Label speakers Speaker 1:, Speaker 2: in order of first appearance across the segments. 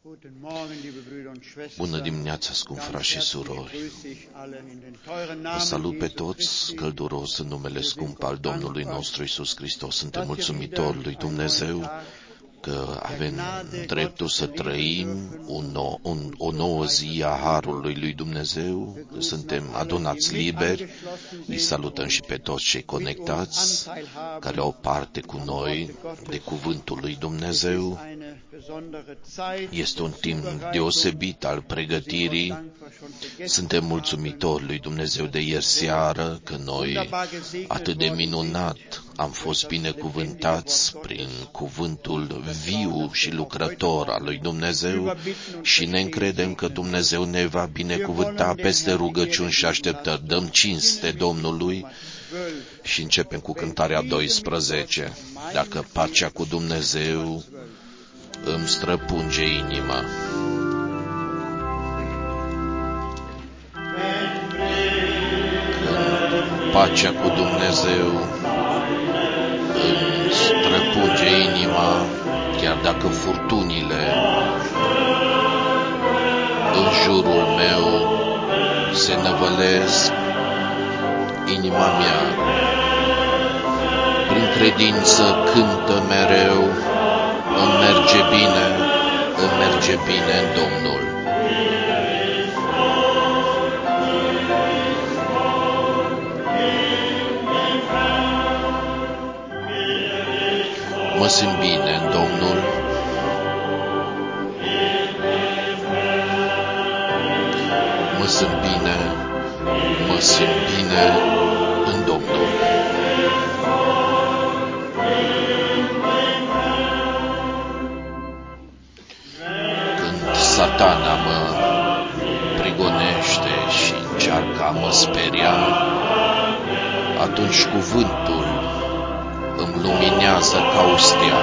Speaker 1: Bună dimineața, scumpi frați și surori! Vă salut pe toți călduros în numele scump al Domnului nostru Iisus Hristos. Suntem mulțumitori lui Dumnezeu că avem dreptul să trăim o nouă zi a Harului lui Dumnezeu, că suntem adunați liberi. Îi salutăm și pe toți cei conectați, care au parte cu noi de cuvântul lui Dumnezeu. Este un timp deosebit al pregătirii. Suntem mulțumitori lui Dumnezeu de ieri seară, că noi atât de minunat am fost binecuvântați prin cuvântul viu și lucrător al lui Dumnezeu și ne încredem că Dumnezeu ne va binecuvânta peste rugăciuni și așteptări. Dăm cinste Domnului și începem cu cântarea 12. Dacă pacea cu Dumnezeu îmi străpunge inima. Când pacea cu Dumnezeu îmi străpunge inima, chiar dacă furtunile în jurul meu se năvălesc, inima mea prin credință cântă mereu, îmi merge bine în Domnul. Mă simt bine în Domnul. Mă simt bine în Domnul. Când Satana mă prigonește și încearcă a mă speria, atunci cuvântul îmi luminează ca o stea.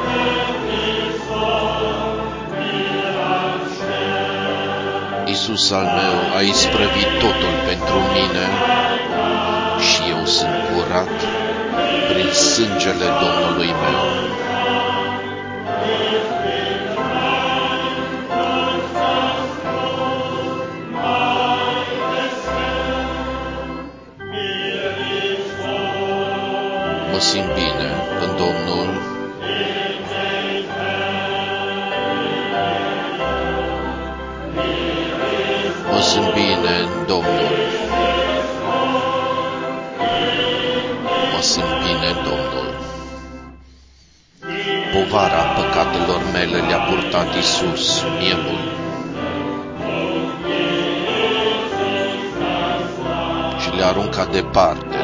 Speaker 1: Iisus al meu a isprăvit totul pentru mine și eu sunt curat prin sângele Domnului meu. Mă simt bine în Domnul. Mă simt bine în Domnul. Mă simt bine în Domnul. Povara păcatelor mele le-a purtat Iisus, Mielul. Și le-a aruncat departe.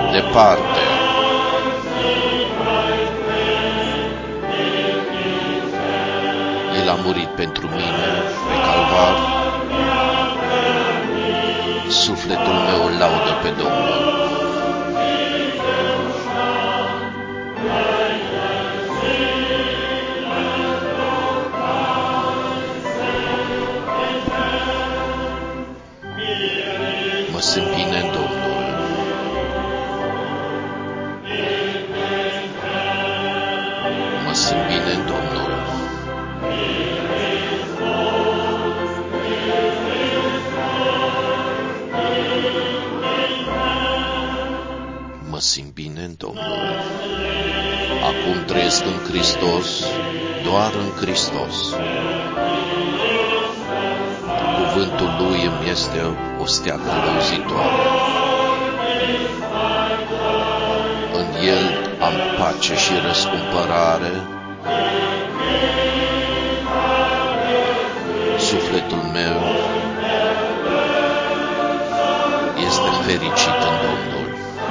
Speaker 1: El a murit pentru mine pe calvar. Sufletul meu îl laudă pe Domnul. Mă simt bine în Domnul. Mă simt bine în Domnul. Mă simt bine în Domnul. Acum trăiesc în Hristos, doar în Hristos. Cuvântul Lui îmi este o stea călăuzitoare. În El am pace și răscumpărare. Sufletul meu este fericit în Domnul.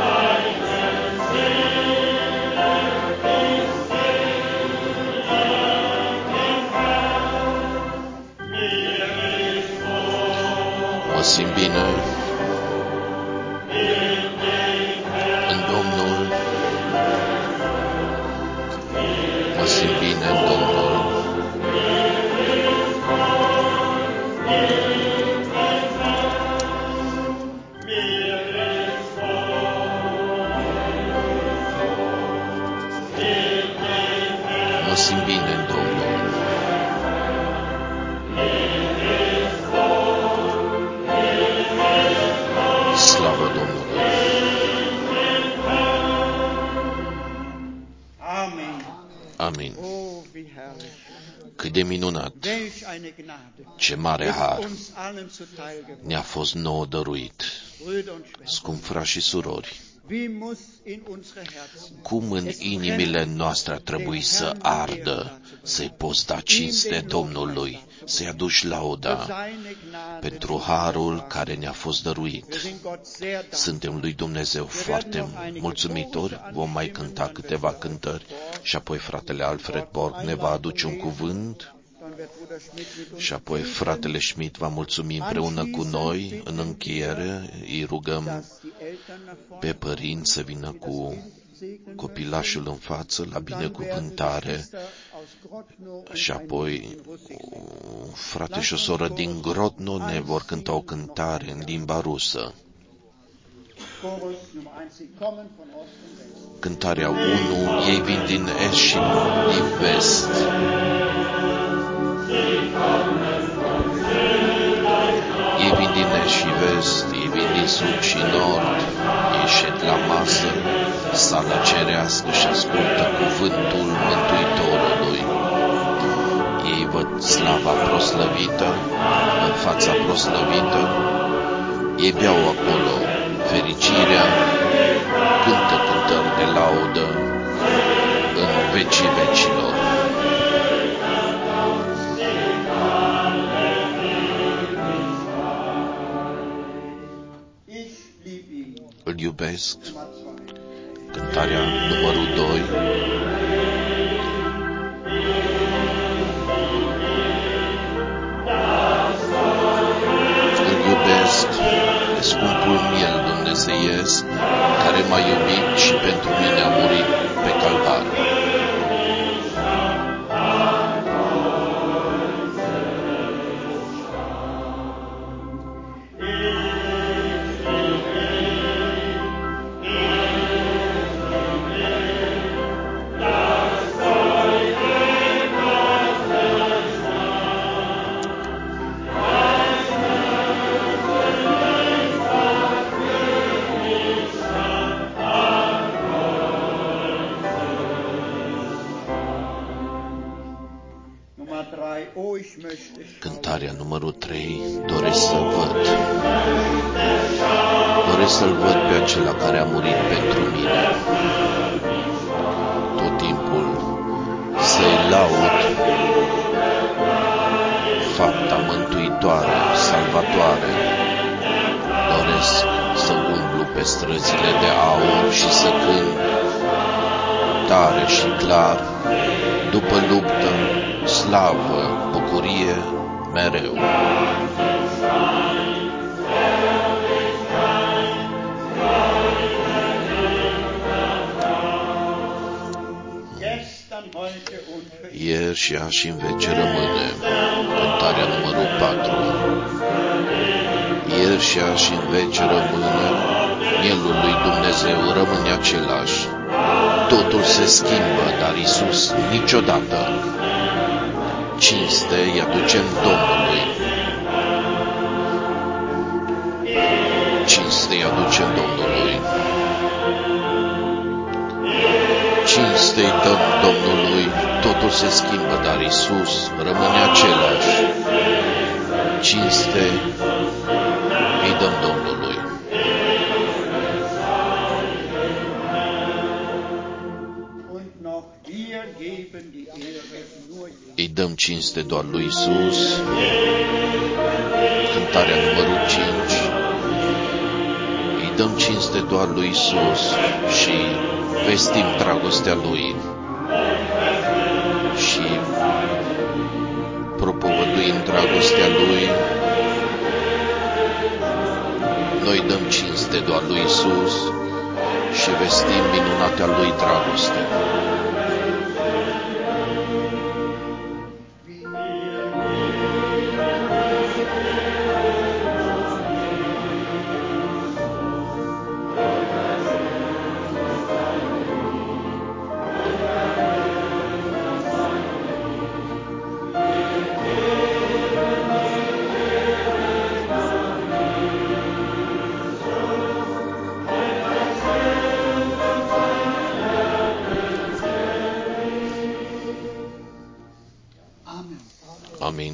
Speaker 1: Mă simt bine în Domnul. Mă simt bine în Domnul. Mă simt bine în Domnul. Cât de minunat, ce mare har ne-a fost nouă dăruit. Scumpi frați și surori, cum în inimile noastre ar trebui să ardă, să-i poți da cinste Domnului, să-i aduci lauda pentru harul care ne-a fost dăruit. Suntem lui Dumnezeu foarte mulțumitori, vom mai cânta câteva cântări și apoi fratele Alfred Borg ne va aduce un cuvânt și apoi fratele Schmidt va mulțumi împreună cu noi. În încheiere îi rugăm pe părinți să vină cu copilașul în față la binecuvântare și apoi frate și o soră din Grodno ne vor cânta o cântare în limba rusă. Cântarea 1, ei vin din est și din vest. Ei vin din est și vest, ei vin din sud și nord, ei șed la masă, sala cerească și ascultă cuvântul Mântuitorului. Ei văd slava proslăvită în fața proslăvită, ei beau acolo fericirea, cântă cântări de laudă în vecii vecilor. Îl iubesc. Cântarea numărul 2. Îl iubesc pe scumpul miel dumnezeiesc, care m-a iubit și pentru mine a murit pe calvar. Cântarea numărul 3, doresc să văd. Doresc să-L văd pe acela care a murit pentru mine. Tot timpul să-i laud fapta mântuitoare, salvatoare. Doresc să umblu pe străzile de aur și să cânt tare și clar, după luptă, slavă, bucurie, mereu. Ieri și azi și în vece rămâne. Cântarea numărul 4. Ieri și azi și în vece rămâne, mielul lui Dumnezeu rămâne același. Totul se schimbă, dar Iisus niciodată. Cinste îi aducem Domnului. Cinste îi aducem Domnului. Cinste îi dăm Domnului. Totul se schimbă, dar Iisus rămâne același. Cinste îi dăm Domnului. Îi dăm cinste doar lui Iisus. Cântarea numărul 5. Îi dăm cinste doar lui Iisus și vestim dragostea Lui. Și propovăduim dragostea Lui. Noi dăm cinste doar lui Iisus și vestim minunata Lui dragoste. Amin.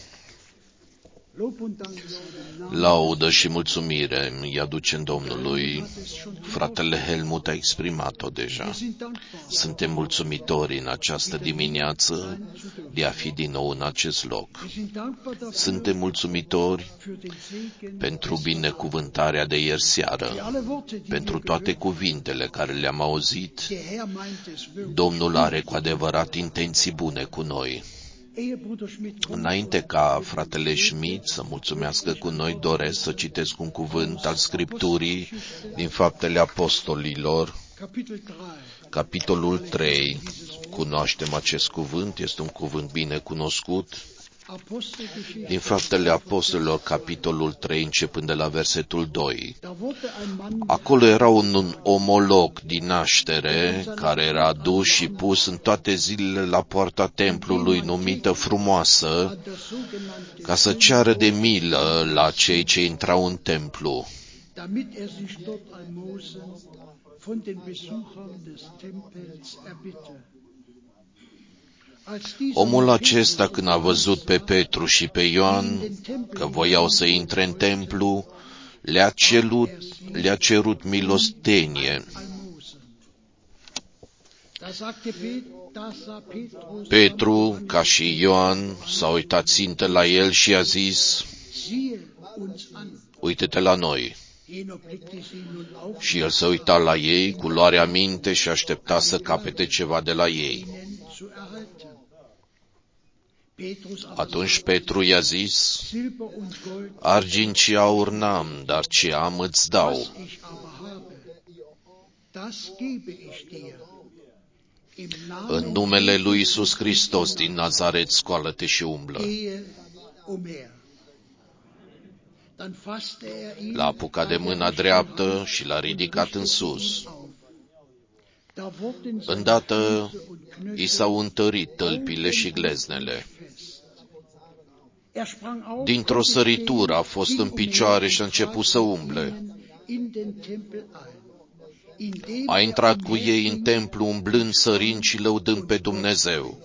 Speaker 1: Laudă și mulțumire îi aducem Domnului. Fratele Helmut a exprimat-o deja. Suntem mulțumitori în această dimineață de a fi din nou în acest loc. Suntem mulțumitori pentru binecuvântarea de ieri seară, pentru toate cuvintele care le-am auzit. Domnul are cu adevărat intenții bune cu noi. Înainte ca fratele Schmidt să mulțumească cu noi, doresc să citesc un cuvânt al Scripturii din Faptele Apostolilor, capitolul 3. Cunoaștem acest cuvânt, este un cuvânt bine cunoscut. Din Faptele Apostolilor, capitolul 3, începând de la versetul 2. Acolo era un omolog din naștere, care era adus și pus în toate zilele la poarta templului, numită Frumoasă, ca să ceară de milă la cei ce intrau în templu. Omul acesta, când a văzut pe Petru și pe Ioan că voiau să intre în templu, le-a cerut milostenie. Petru, ca și Ioan, s-a uitat țintă la el și a zis: uite-te la noi. Și el se uita la ei cu luare aminte și aștepta să capete ceva de la ei. Atunci Petru i-a zis: argint și aur n-am, dar ce am îți dau. În numele lui Iisus Hristos din Nazaret, scoală-te și umblă. L-a apucat de mâna dreaptă și l-a ridicat în sus. Îndată i s-au întărit tălpile și gleznele. Dintr-o săritură a fost în picioare și a început să umble. A intrat cu ei în templu, umblând, sărind și lăudând pe Dumnezeu.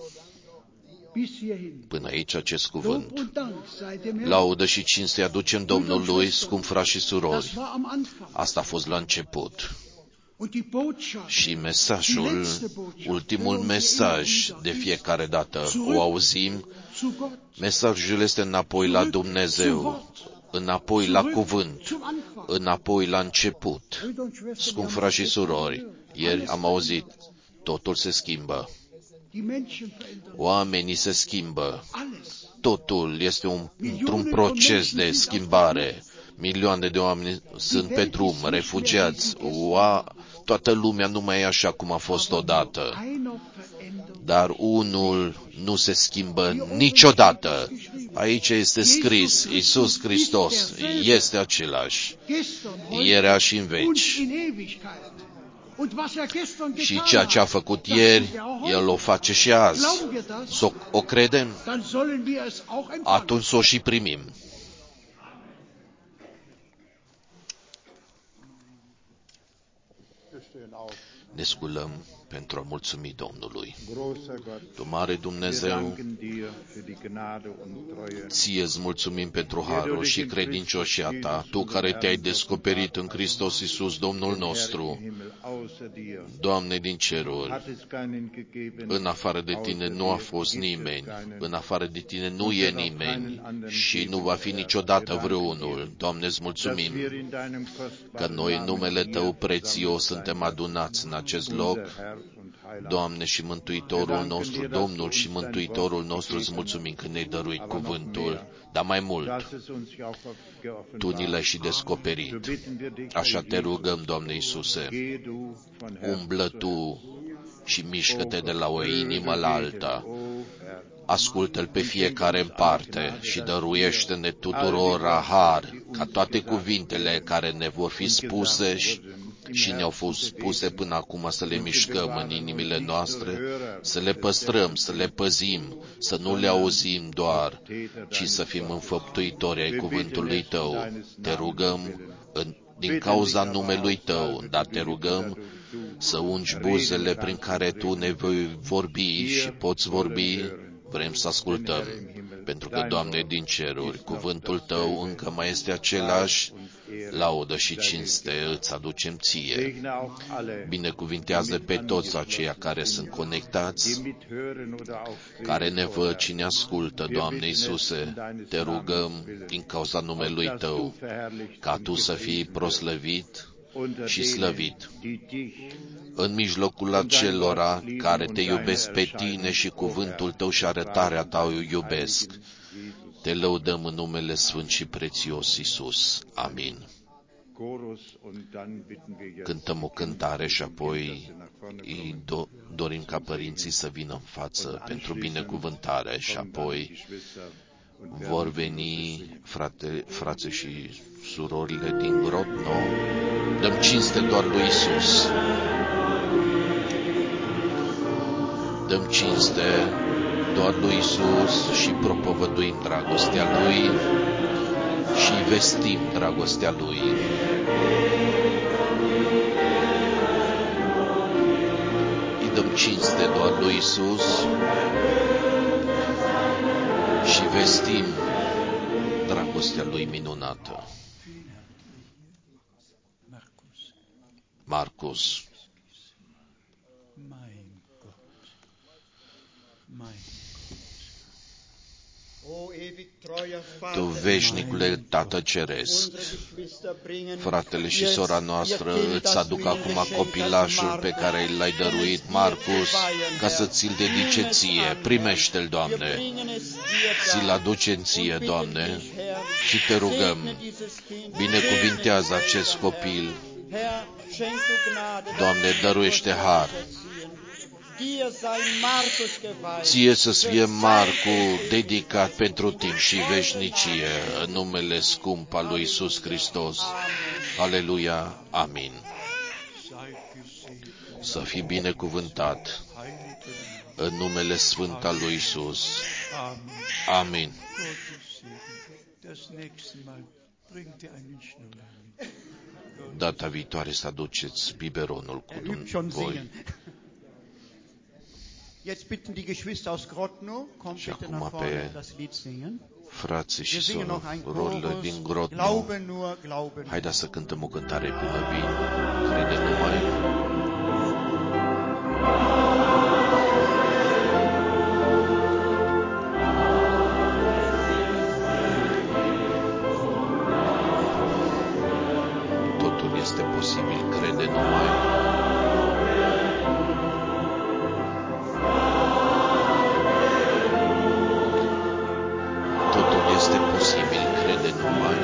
Speaker 1: Până aici acest cuvânt. Laudă și cinste aducem Domnului, scump frați și surori. Asta a fost la început. Și mesajul, ultimul mesaj de fiecare dată o auzim, mesajul este înapoi la Dumnezeu, înapoi la cuvânt, înapoi la început. Scump frați și surori, ieri am auzit, totul se schimbă. Oamenii se schimbă. Totul este într-un proces de schimbare. Milioane de oameni sunt pe drum, refugiați. Toată lumea nu mai e așa cum a fost odată. Dar unul nu se schimbă niciodată. Aici este scris, Iisus Hristos este același, ieri și în veci. Și ceea ce a făcut ieri, El o face și azi. O credem? Atunci o și primim. Ne sculăm pentru a mulțumi Domnului. Tu, mare Dumnezeu, ție-ți mulțumim pentru harul și credincioșia ta, tu care te-ai descoperit în Hristos Iisus, Domnul nostru. Doamne din ceruri, în afară de tine nu a fost nimeni, în afară de tine nu e nimeni și nu va fi niciodată vreunul. Doamne, îți mulțumim că noi în numele Tău prețios suntem adunați în acest loc. Doamne și Mântuitorul nostru, Domnul și Mântuitorul nostru, îți mulțumim că ne-ai dăruit cuvântul, dar mai mult, Tu ni l-ai și descoperit. Așa te rugăm, Doamne Iisuse, umblă Tu și mișcă-te de la o inimă la alta. Ascultă-L pe fiecare în parte și dăruiește-ne tuturor har, ca toate cuvintele care ne vor fi spuse și ne-au fost spuse până acum să le mișcăm în inimile noastre, să le păstrăm, să le păzim, să nu le auzim doar, ci să fim înfăptuitori ai cuvântului Tău. Te rugăm din cauza numelui Tău, dar te rugăm să ungi buzele prin care Tu ne vei vorbi și poți vorbi. Vrem să ascultăm. pentru că, Doamne, din ceruri, cuvântul Tău încă mai este același, laudă și cinste îți aducem Ție. Binecuvintează pe toți aceia care sunt conectați, care ne văd și ne ascultă, Doamne Iisuse, te rugăm din cauza numelui Tău, ca Tu să fii proslăvit și slăvit în mijlocul acelora care Te iubesc pe Tine și cuvântul Tău și arătarea Ta o iubesc. Te lăudăm în numele Sfânt și Prețios Iisus. Amin. Cântăm o cântare și apoi îi dorim ca părinții să vină în față pentru binecuvântare și apoi vor veni frații și surorile din Grodno. Dăm cinste doar lui Iisus. Dăm cinste doar lui Iisus și propovăduim dragostea Lui și vestim dragostea Lui. Îi dăm cinste doar lui Iisus și vestim dragostea Lui minunată. Marcus. Tu, veșnicule Tată Ceresc, fratele și sora noastră îți aduc acum copilașul pe care l-ai dăruit, Marcus, ca să ți-l dedice Ție. Primește-l, Doamne, ți-l aducem Ție, Doamne, și te rugăm, binecuvintează acest copil. Doamne, dăruiește har. Ție să-ți fie Marcu dedicat pentru timp și veșnicie, în numele scump al lui Iisus Hristos. Aleluia, amin. Să fii binecuvântat în numele sfânt al lui Iisus. Amin. Data viitoare să aduceți biberonul cu voi.
Speaker 2: Jetzt bitten die Geschwister aus Grodno, kommt bitte nach vorne das Lied singen.
Speaker 1: Frații și surorile din Grodno, haideți să cântăm o cântare până vin. Crede numai. Totul este posibil, crede numai. Este posibil, crede numai.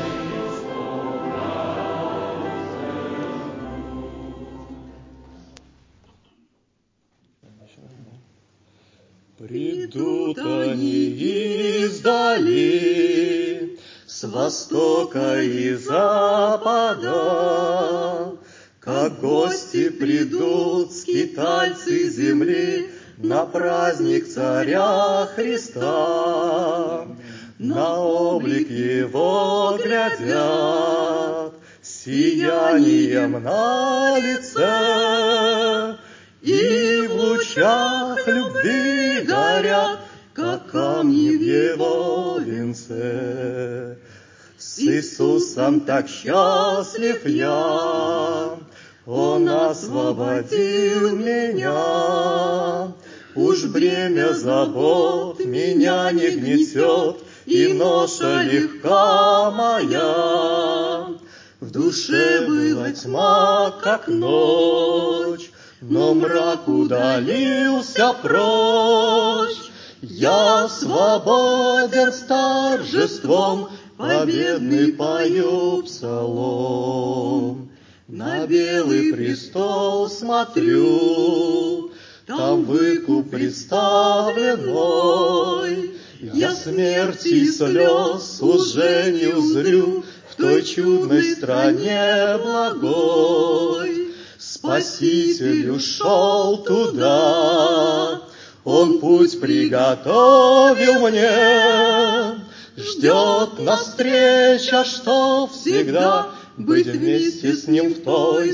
Speaker 3: Придут они издали, с востока и запада, как гости придут скитальцы земли на праздник Царя Христа. На облик Его глядят, сиянием на лице, и в лучах любви горят, как камни в Его венце. С Иисусом так счастлив я, Он освободил меня. Уж бремя забот меня не гнетет, и ноша легка моя. В душе была тьма, как ночь, но мрак удалился прочь. Я свободен с торжеством, победный пою псалом. На белый престол смотрю, там выкуп представлен мой. Я смерти и слез уже не узрю в той чудной стране благой. Спаситель ушел туда, Он путь приготовил мне. Ждет нас встреча, что всегда быть вместе с Ним в той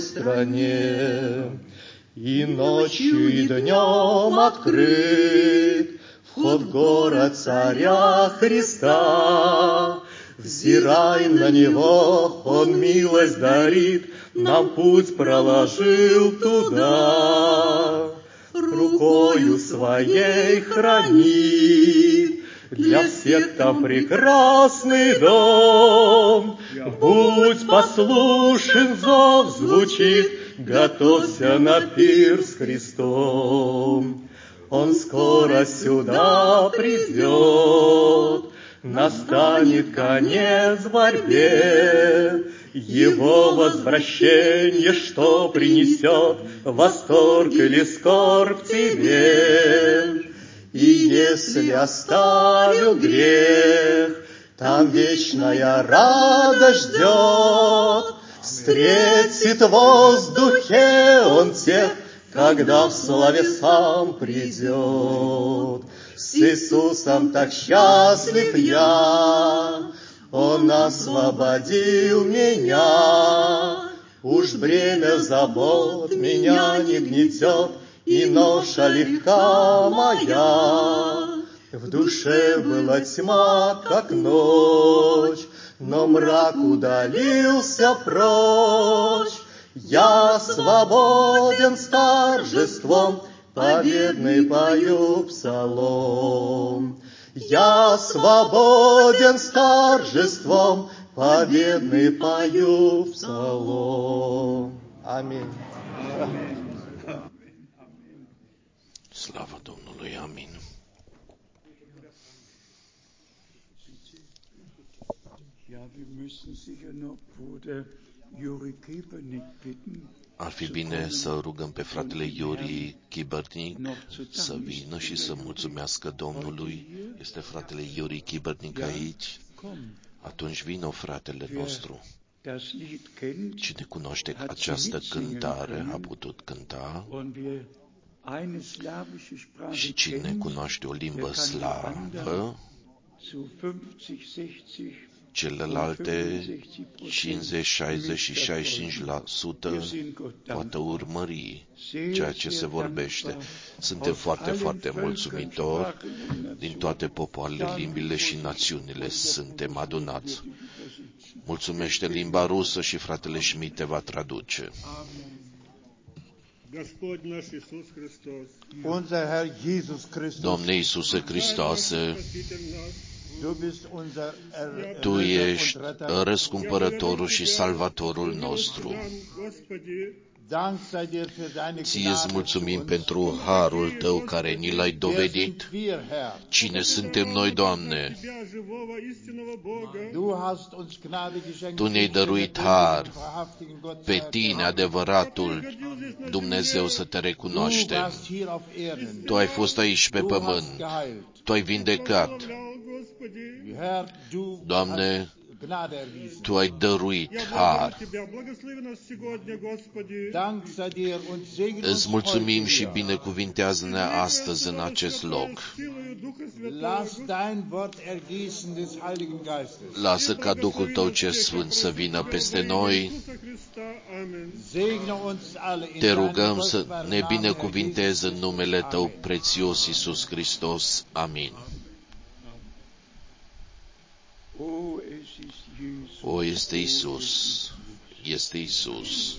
Speaker 3: стране. И ночью, и днем открыт вход в город Царя Христа. Взирай на Него, Он милость дарит, нам путь проложил туда. Рукою Своей хранит для всех там прекрасный дом. Будь послушен, зов звучит, готовься на пир с Христом. Он скоро сюда придет, настанет конец борьбе. Его возвращение, что принесет восторг или скорбь тебе. И если оставил грех, там вечная радость ждет. Встретит в воздухе он тех, когда в славе сам придет. С Иисусом так счастлив я, Он освободил меня. Уж бремя забот меня не гнетет, и ноша легка моя. В душе была тьма, как ночь, но мрак удалился прочь. Я свободен с торжеством, победный пою псалом. Я свободен с торжеством, победный пою псалом. Аминь.
Speaker 1: Slava Domnului, amin. Ar fi bine să rugăm pe fratele Iuri Kibernic să vină și să mulțumească Domnului. Este fratele Iuri Kibernic aici? Atunci vină, fratele nostru. Cine cunoaște această cântare a putut cânta, și cine cunoaște o limbă slavă, celelalte 50, 60 și 65% poate urmări ceea ce se vorbește. Suntem foarte, foarte mulțumitori. Din toate popoarele, limbile și națiunile suntem adunați. Mulțumește limba rusă și fratele Schmidt te va traduce. Doamne Iisuse Hristoase, Tu ești răscumpărătorul și salvatorul nostru. Ție-ți mulțumim pentru harul Tău care ni l-ai dovedit. Cine suntem noi, Doamne? Tu ne-ai dăruit har, pe Tine, adevăratul Dumnezeu, să Te recunoaștem. Tu ai fost aici pe pământ, Tu ai vindecat. Doamne, Tu ai dăruit har. Îți mulțumim și binecuvintează-ne astăzi în acest loc. Lasă ca Duhul Tău cel Sfânt să vină peste noi. Te rugăm să ne binecuvintezi în numele Tău prețios, Iisus Hristos. Amin. O, este Iisus, este Iisus.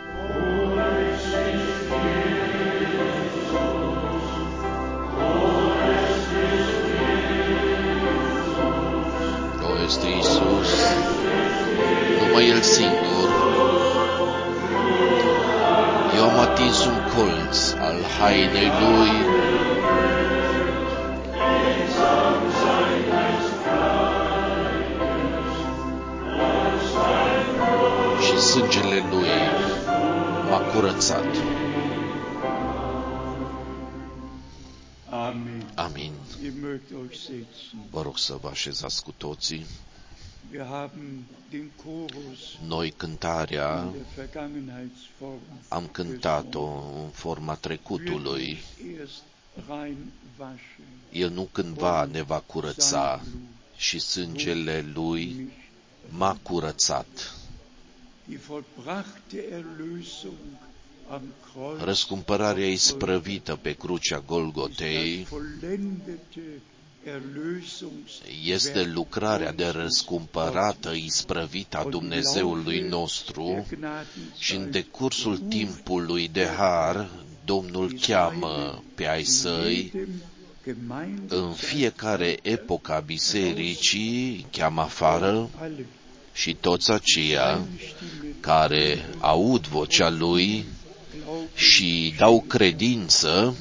Speaker 1: O, este Iisus, numai El singur. Eu am atins un colț al hainei Lui. Sângele Lui m-a curățat. Amin. Vă rog să vă așezați cu toții. Noi cântarea am cântat-o în forma trecutului. El nu cândva ne va curăța și sângele Lui m-a curățat. răscumpărarea isprăvită pe crucea Golgotei este lucrarea de răscumpărată isprăvită a Dumnezeului nostru și în decursul timpului de har Domnul cheamă pe ai săi în fiecare epocă a bisericii, cheamă afară și toți aceia care aud vocea Lui și dau credință,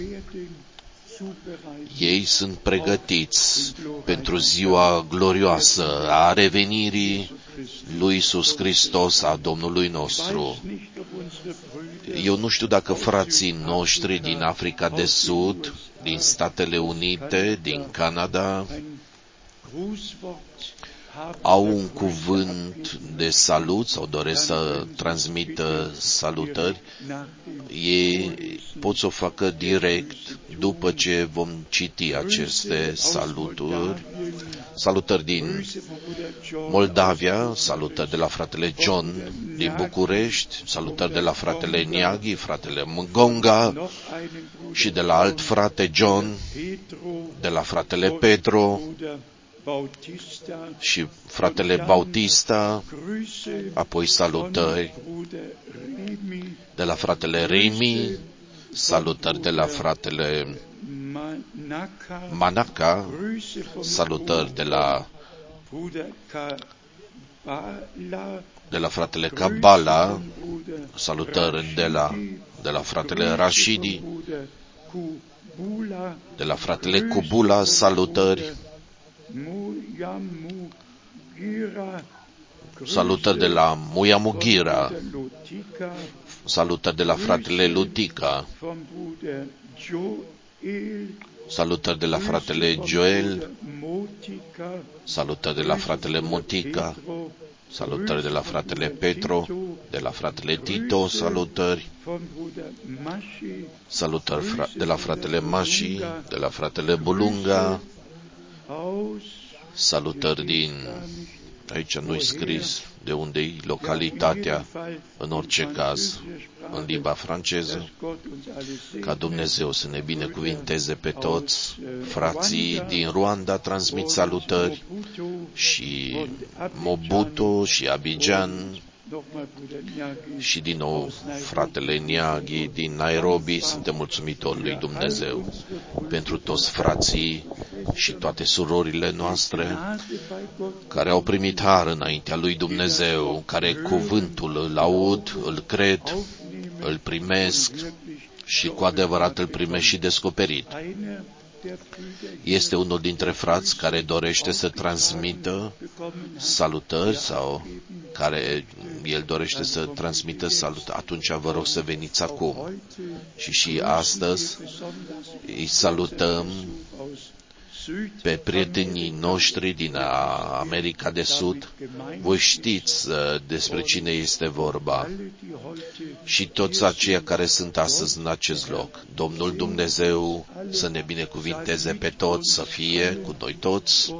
Speaker 1: ei sunt pregătiți pentru ziua glorioasă a revenirii lui Iisus Hristos, a Domnului nostru. Eu nu știu dacă frații noștri din Africa de Sud, din Statele Unite, din Canada, au un cuvânt de salut sau doresc să transmită salutări. Ei pot să o facă direct după ce vom citi aceste salutări. Salutări din Moldavia, salutări de la fratele John din București, salutări de la fratele Niaghi, fratele Mgonga și de la alt frate John, de la fratele Petro și fratele Bautista, apoi salutări de la fratele Remi, salutări de la fratele Manaka, salutări de la fratele Kabala, salutări de la fratele Rashidi, de la fratele Kubula, salutări, salutări de la Muyamugira, salutări de la fratele Lutica, salutări de la fratele Joel, salutări de la fratele Motica, salutări de la fratele Petro, de la fratele Tito, salutări de la fratele Mashi, de la fratele Bulunga, salutări din, aici nu-i scris de unde-i localitatea, în orice caz, în limba franceză, ca Dumnezeu să ne binecuvinteze pe toți. Frații din Rwanda transmit salutări și Mobutu și Abidjan și din nou fratele Niaghi din Nairobi. Suntem mulțumitori lui Dumnezeu pentru toți frații și toate surorile noastre care au primit har înaintea lui Dumnezeu, care cuvântul îl aud, îl cred, îl primesc și cu adevărat îl primesc și descoperit. Este unul dintre frați care dorește să transmită salutări sau care el dorește să transmită salutări. Atunci vă rog să veniți acum. Și astăzi îi salutăm pe prietenii noștri din America de Sud. Voi știți despre cine este vorba și toți aceia care sunt astăzi în acest loc. Domnul Dumnezeu să ne binecuvinteze pe toți, să fie cu noi toți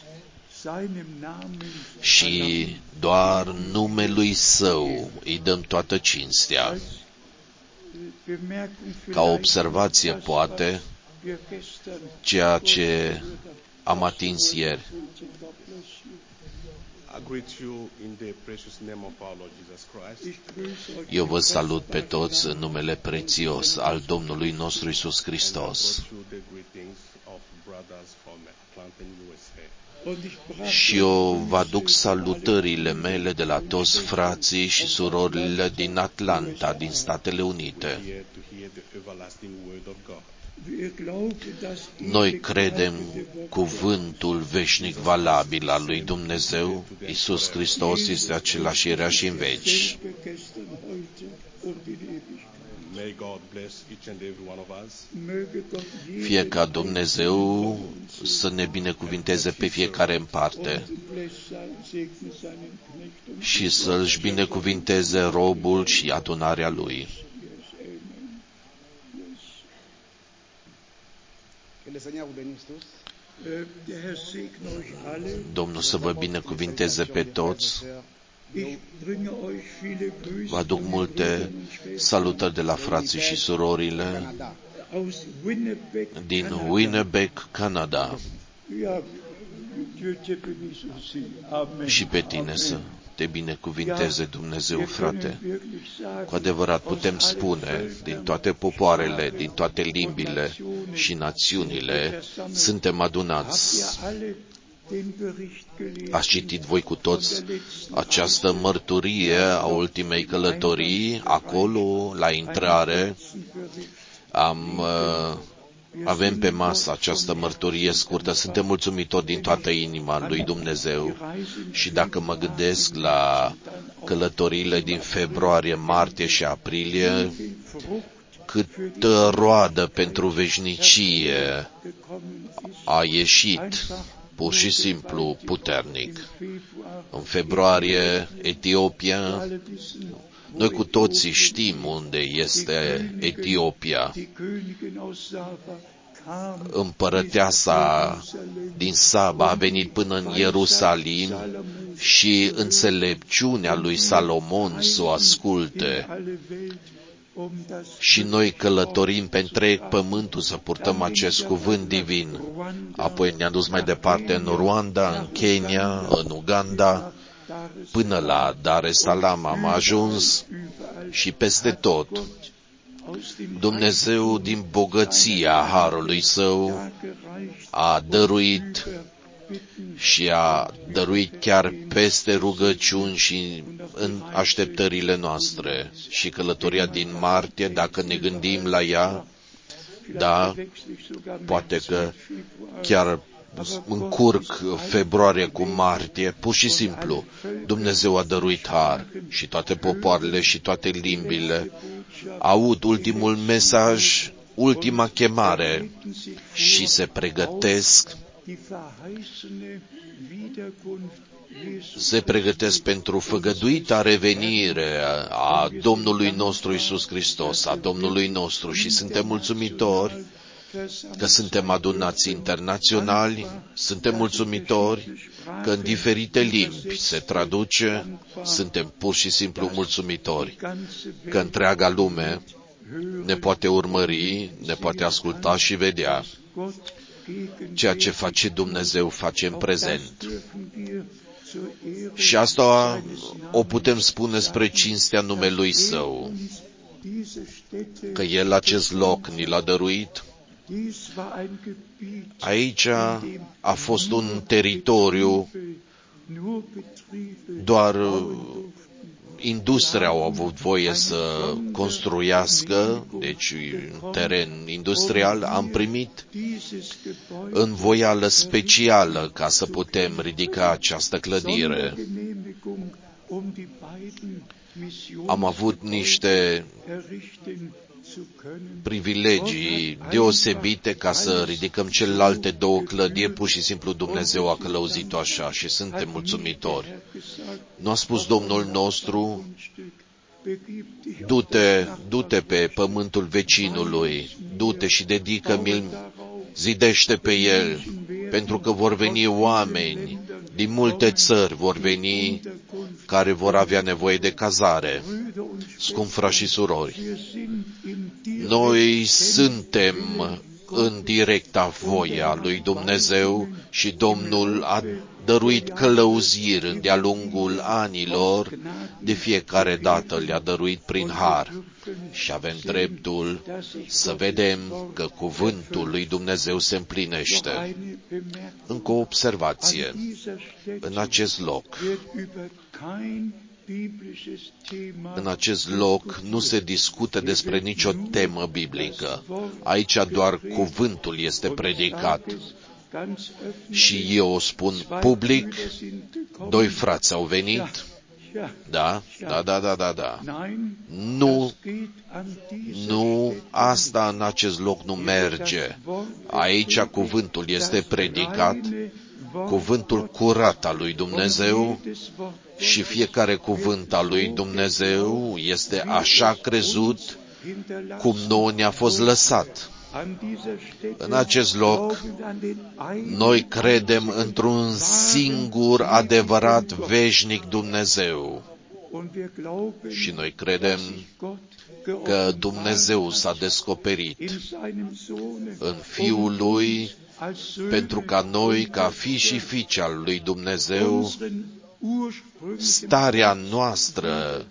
Speaker 1: și doar numelui Său îi dăm toată cinstea. Ca o observație, poate, ceea ce am atins ieri. Eu vă salut pe toți în numele prețios al Domnului nostru Iisus Hristos. Și eu vă aduc salutările mele de la toți frații și surorile din Atlanta, din Statele Unite. Noi credem cuvântul veșnic valabil al lui Dumnezeu. Iisus Hristos este același ieri și în veci. Fie ca Dumnezeu să ne binecuvinteze pe fiecare în parte și să-și binecuvinteze robul și adunarea lui. Domnul să vă binecuvinteze pe toți Vă aduc multe salutări de la frații și surorile din Winnipeg, Canada. Și pe tine să te binecuvinteze Dumnezeu, frate. Cu adevărat putem spune, din toate popoarele, din toate limbile și națiunile, suntem adunați. Ați citit voi cu toți această mărturie a ultimei călătorii, acolo, la intrare, avem pe masă această mărturie scurtă. Suntem mulțumitori din toată inima lui Dumnezeu. Și dacă mă gândesc la călătoriile din februarie, martie și aprilie, câtă roadă pentru veșnicie a ieșit, pur și simplu puternic. În februarie, Etiopia, noi cu toții știm unde este Etiopia. Împărăteasa din Saba a venit până în Ierusalim și înțelepciunea lui Salomon să o asculte. Și noi călătorim pe întreg pământul să purtăm acest cuvânt divin. Apoi ne-am dus mai departe în Rwanda, în Kenya, în Uganda, până la Dar es Salaam am ajuns și peste tot. Dumnezeu, din bogăția harului Său, a dăruit și a dăruit chiar peste rugăciuni și în așteptările noastre. Și călătoria din martie, dacă ne gândim la ea, da, poate că chiar încurc februarie cu martie, pur și simplu, Dumnezeu a dăruit har și toate popoarele și toate limbile aud ultimul mesaj, ultima chemare și se pregătesc pentru făgăduita revenire a Domnului nostru Iisus Hristos, a Domnului nostru, și suntem mulțumitori că suntem adunați internaționali, suntem mulțumitori că în diferite limbi se traduce, suntem pur și simplu mulțumitori că întreaga lume ne poate urmări, ne poate asculta și vedea ceea ce face Dumnezeu, face în prezent. Și asta o putem spune spre cinstea numelui Său, că El acest loc ni l-a dăruit. Aici a fost un teritoriu, doar industria au avut voie să construiască, deci un teren industrial. Am primit învoială specială ca să putem ridica această clădire. Am avut niște privilegii deosebite ca să ridicăm celelalte două clădiri, pur și simplu Dumnezeu a călăuzit-o așa și suntem mulțumitori. Nu a spus Domnul nostru, du-te pe pământul vecinului, du-te și dedică-mi-l, zidește pe el, pentru că vor veni oameni din multe țări, vor veni care vor avea nevoie de cazare. Scumpi frați și surori, noi suntem în directa voia lui Dumnezeu și Domnul a dăruit călăuziri de-a lungul anilor, de fiecare dată le-a dăruit prin har și avem dreptul să vedem că cuvântul lui Dumnezeu se împlinește. Încă o observație. În acest loc nu se discută despre nicio temă biblică. Aici doar cuvântul este predicat. Și eu o spun public, doi frați au venit. Da. Nu, asta în acest loc nu merge. Aici cuvântul este predicat, cuvântul curat al lui Dumnezeu, și fiecare cuvânt al lui Dumnezeu este așa crezut cum nouă ne-a fost lăsat. În acest loc, noi credem într-un singur adevărat veșnic Dumnezeu. Și noi credem că Dumnezeu s-a descoperit în Fiul Lui pentru ca noi, ca fii și fiice al lui Dumnezeu, starea noastră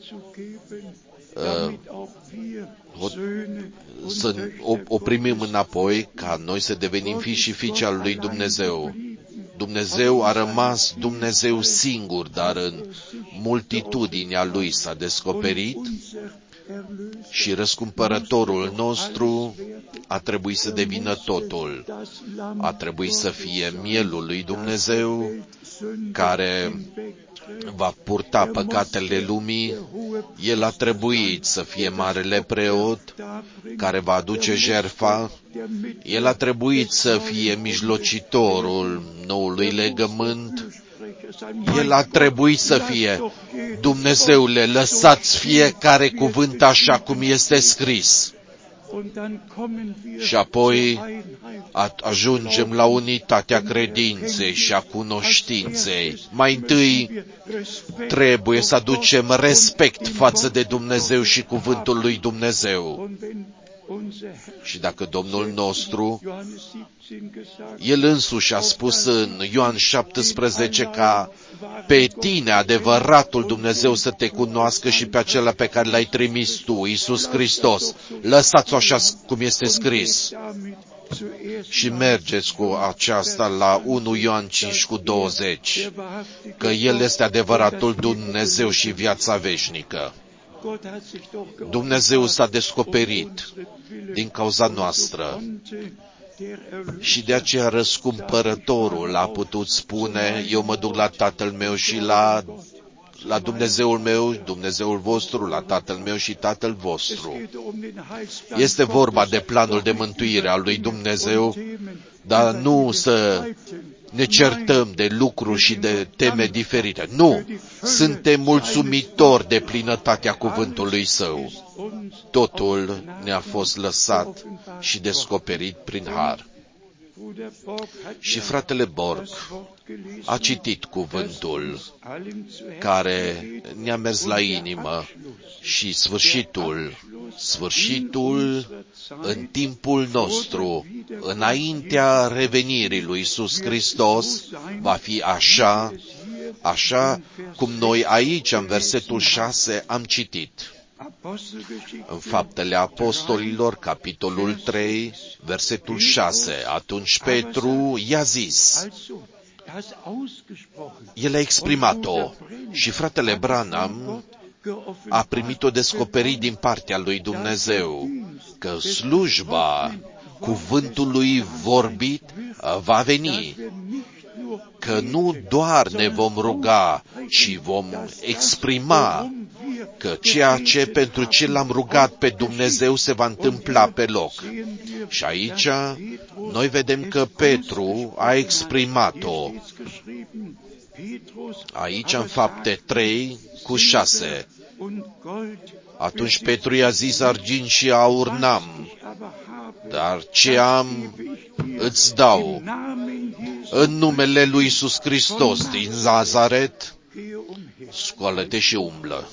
Speaker 1: să o primim înapoi, ca noi să devenim fii și fiice al lui Dumnezeu. Dumnezeu a rămas Dumnezeu singur, dar în multitudinea Lui s-a descoperit și răscumpărătorul nostru a trebuit să devină totul. A trebuit să fie mielul lui Dumnezeu care va purta păcatele lumii. El a trebuit să fie marele preot care va aduce jertfa. El a trebuit să fie mijlocitorul noului legământ. El a trebuit să fie: Dumnezeule, lăsați fiecare cuvânt așa cum este scris. Și apoi ajungem la unitatea credinței și a cunoștinței. Mai întâi trebuie să aducem respect față de Dumnezeu și cuvântul lui Dumnezeu. Și dacă Domnul nostru, El însuși a spus în Ioan 17 ca pe tine, adevăratul Dumnezeu, să te cunoască și pe acela pe care l-ai trimis tu, Iisus Hristos. Lăsați-o așa cum este scris. Și mergeți cu aceasta la 1 Ioan 5:20, că El este adevăratul Dumnezeu și viața veșnică. Dumnezeu s-a descoperit din cauza noastră și de aceea răscumpărătorul a putut spune: eu mă duc la Tatăl meu și la Dumnezeul meu, Dumnezeul vostru, la Tatăl meu și Tatăl vostru. Este vorba de planul de mântuire al lui Dumnezeu, dar nu să ne certăm de lucruri și de teme diferite. Nu! Suntem mulțumitori de plinătatea cuvântului Său. Totul ne-a fost lăsat și descoperit prin har. Și fratele Borg a citit cuvântul care ne-a mers la inimă și sfârșitul în timpul nostru, înaintea revenirii lui Iisus Hristos, va fi așa cum noi aici, în versetul 6, am citit. În Faptele Apostolilor, capitolul 3, versetul 6, atunci Petru i-a zis, el a exprimat-o și fratele Branham a primit o descoperire din partea lui Dumnezeu, că slujba cuvântului vorbit va veni, că nu doar ne vom ruga, ci vom exprima că ceea ce pentru ce l-am rugat pe Dumnezeu se va întâmpla pe loc. Și aici noi vedem că Petru a exprimat-o. Aici în Fapte 3:6. Atunci Petru i-a zis: argint și aur n-am, dar ce am îți dau. În numele lui Iisus Hristos din Nazaret, scoală-te și umblă.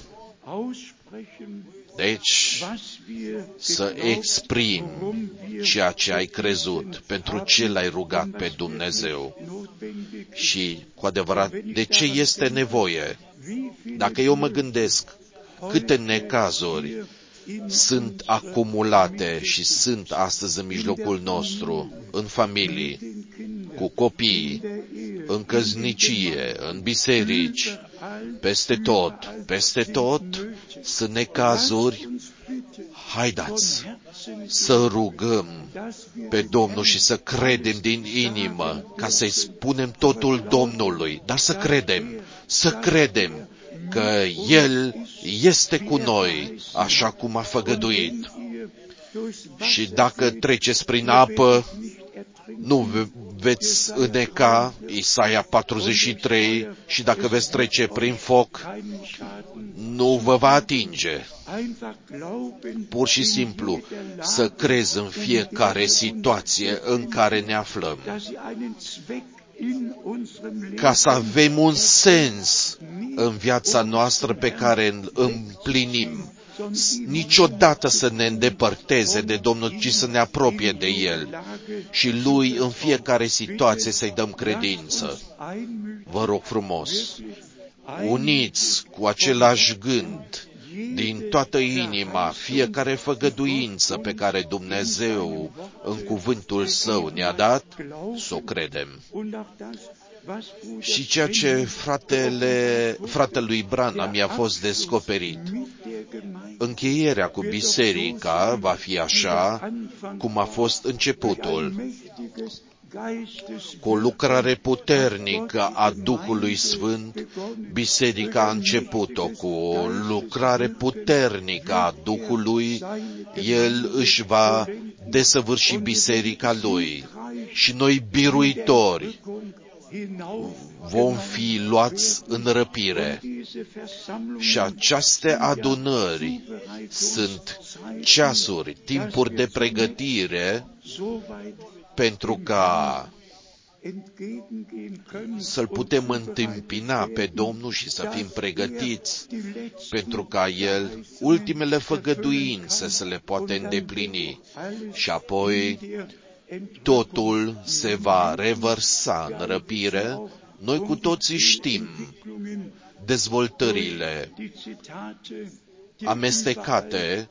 Speaker 1: Deci, să exprimi ceea ce ai crezut, pentru ce l-ai rugat pe Dumnezeu. Și, cu adevărat, de ce este nevoie? Dacă eu mă gândesc câte necazuri sunt acumulate și sunt astăzi în mijlocul nostru, în familii, cu copii, în căsnicie, în biserici, peste tot sunt necazuri. Haideți să rugăm pe Domnul și să credem din inimă, ca să-i spunem totul Domnului, dar să credem că El este cu noi, așa cum a făgăduit. Și dacă treceți prin apă, nu veți îneca, Isaia 43, și dacă veți trece prin foc, nu vă va atinge. Pur și simplu să crezi în fiecare situație în care ne aflăm, ca să avem un sens în viața noastră pe care îl împlinim. Niciodată să ne îndepărteze de Domnul, ci să ne apropie de El și Lui în fiecare situație să-i dăm credință. Vă rog frumos, uniți cu același gând, din toată inima, fiecare făgăduință pe care Dumnezeu în cuvântul Său ne-a dat, să o credem. Și ceea ce fratelui Branham mi-a fost descoperit, încheierea cu biserica va fi așa cum a fost începutul, cu o lucrare puternică a Duhului Sfânt. Biserica a început-o cu o lucrare puternică a Duhului. El își va desăvârși biserica Lui și noi, biruitori, vom fi luați în răpire. Și aceste adunări sunt ceasuri, timpuri de pregătire pentru ca să-L putem întâmpina pe Domnul și să fim pregătiți pentru ca El ultimele făgăduințe să le poate îndeplini. Și apoi totul se va revărsa în răpire. Noi cu toții știm dezvoltările amestecate,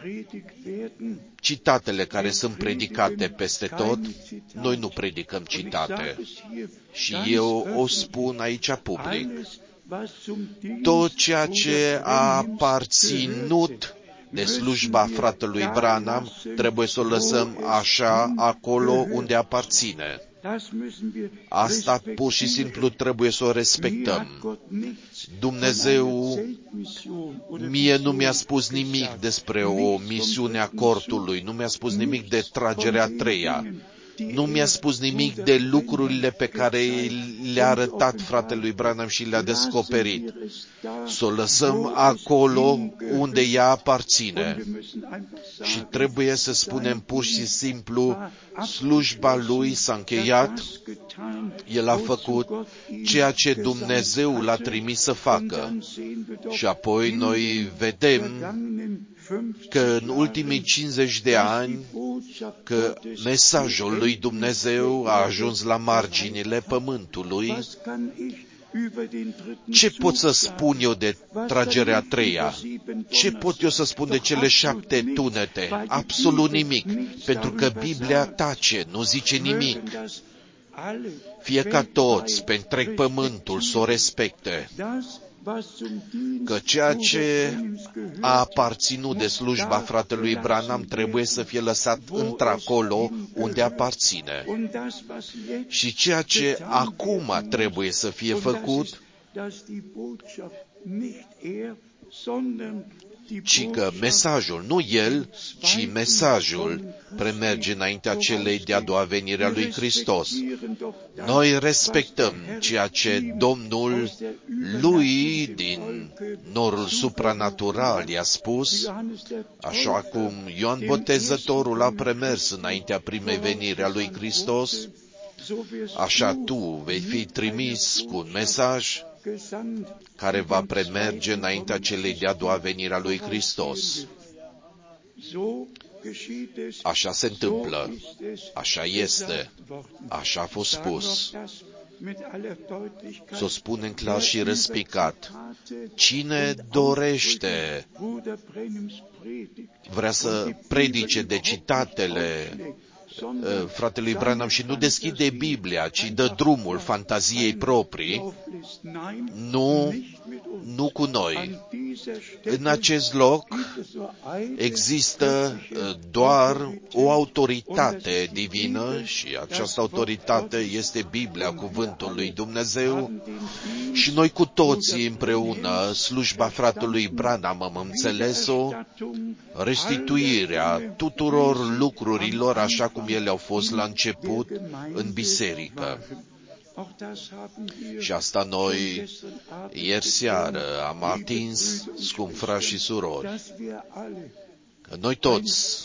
Speaker 1: citatele care sunt predicate peste tot. Noi nu predicăm citate. Și eu o spun aici public. Tot ceea ce a aparținut de slujba fratelui Branham, trebuie să o lăsăm așa acolo unde aparține. Asta pur și simplu trebuie să o respectăm. Dumnezeu mie nu mi-a spus nimic despre o misiune a cortului, nu mi-a spus nimic de tragerea a treia, nu mi-a spus nimic de lucrurile pe care le-a arătat fratelui Branham și le-a descoperit. Să o lăsăm acolo unde ea aparține. Și trebuie să spunem pur și simplu, slujba lui s-a încheiat, el a făcut ceea ce Dumnezeu l-a trimis să facă. Și apoi noi vedem că în ultimii 50 de ani că mesajul lui Dumnezeu a ajuns la marginile pământului. Ce pot să spun eu de tragerea a treia? Ce pot eu să spun de cele 7 tunete? Absolut nimic, pentru că Biblia tace, nu zice nimic. Fie ca toți pe întreg pământul să o respecte, că ceea ce a aparținut de slujba fratelui Branham trebuie să fie lăsat într-acolo unde aparține. Și ceea ce acum trebuie să fie făcut, ci că mesajul, nu el, ci mesajul premerge înaintea celei de-a doua venire a lui Hristos. Noi respectăm ceea ce Domnul lui din norul supranatural i-a spus, așa cum Ioan Botezătorul a premers înaintea primei veniri a lui Hristos, așa tu vei fi trimis cu un mesaj care va premerge înaintea celei de-a doua venire a lui Hristos. Așa se întâmplă, așa este, așa a fost spus. Să o spunem clar și răspicat. Cine dorește, vrea să predice de citatele fratelui Branham și nu deschide Biblia, ci dă drumul fantaziei proprii, nu cu noi. În acest loc există doar o autoritate divină și această autoritate este Biblia, cuvântul lui Dumnezeu, și noi cu toții împreună, slujba fratelui Branham, am înțeles-o, restituirea tuturor lucrurilor așa cum ele au fost la început în biserică. Și asta noi ieri seară am atins, scumpi frați și surori, că noi toți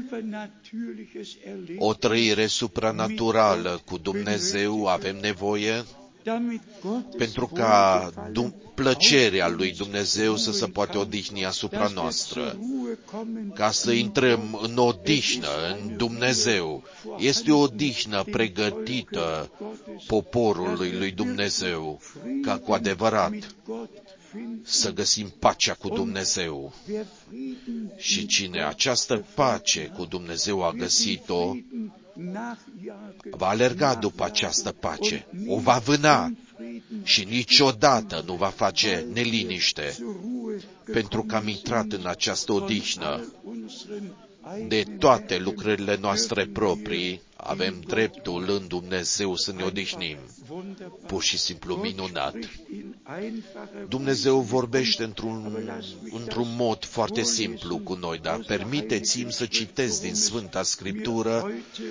Speaker 1: o trăire supranaturală cu Dumnezeu avem nevoie, pentru ca plăcerea lui Dumnezeu să se poate odihni asupra noastră, ca să intrăm în odihnă, în Dumnezeu. Este o odihnă pregătită poporului lui Dumnezeu, ca cu adevărat să găsim pacea cu Dumnezeu. Și cine această pace cu Dumnezeu a găsit-o, va alerga după această pace, o va vâna și niciodată nu va face neliniște, pentru că am intrat în această odihnă. De toate lucrările noastre proprii, avem dreptul în Dumnezeu să ne odihnim. Pur și simplu minunat. Dumnezeu vorbește într-un mod foarte simplu cu noi, dar permiteți-mi să citesc din Sfânta Scriptură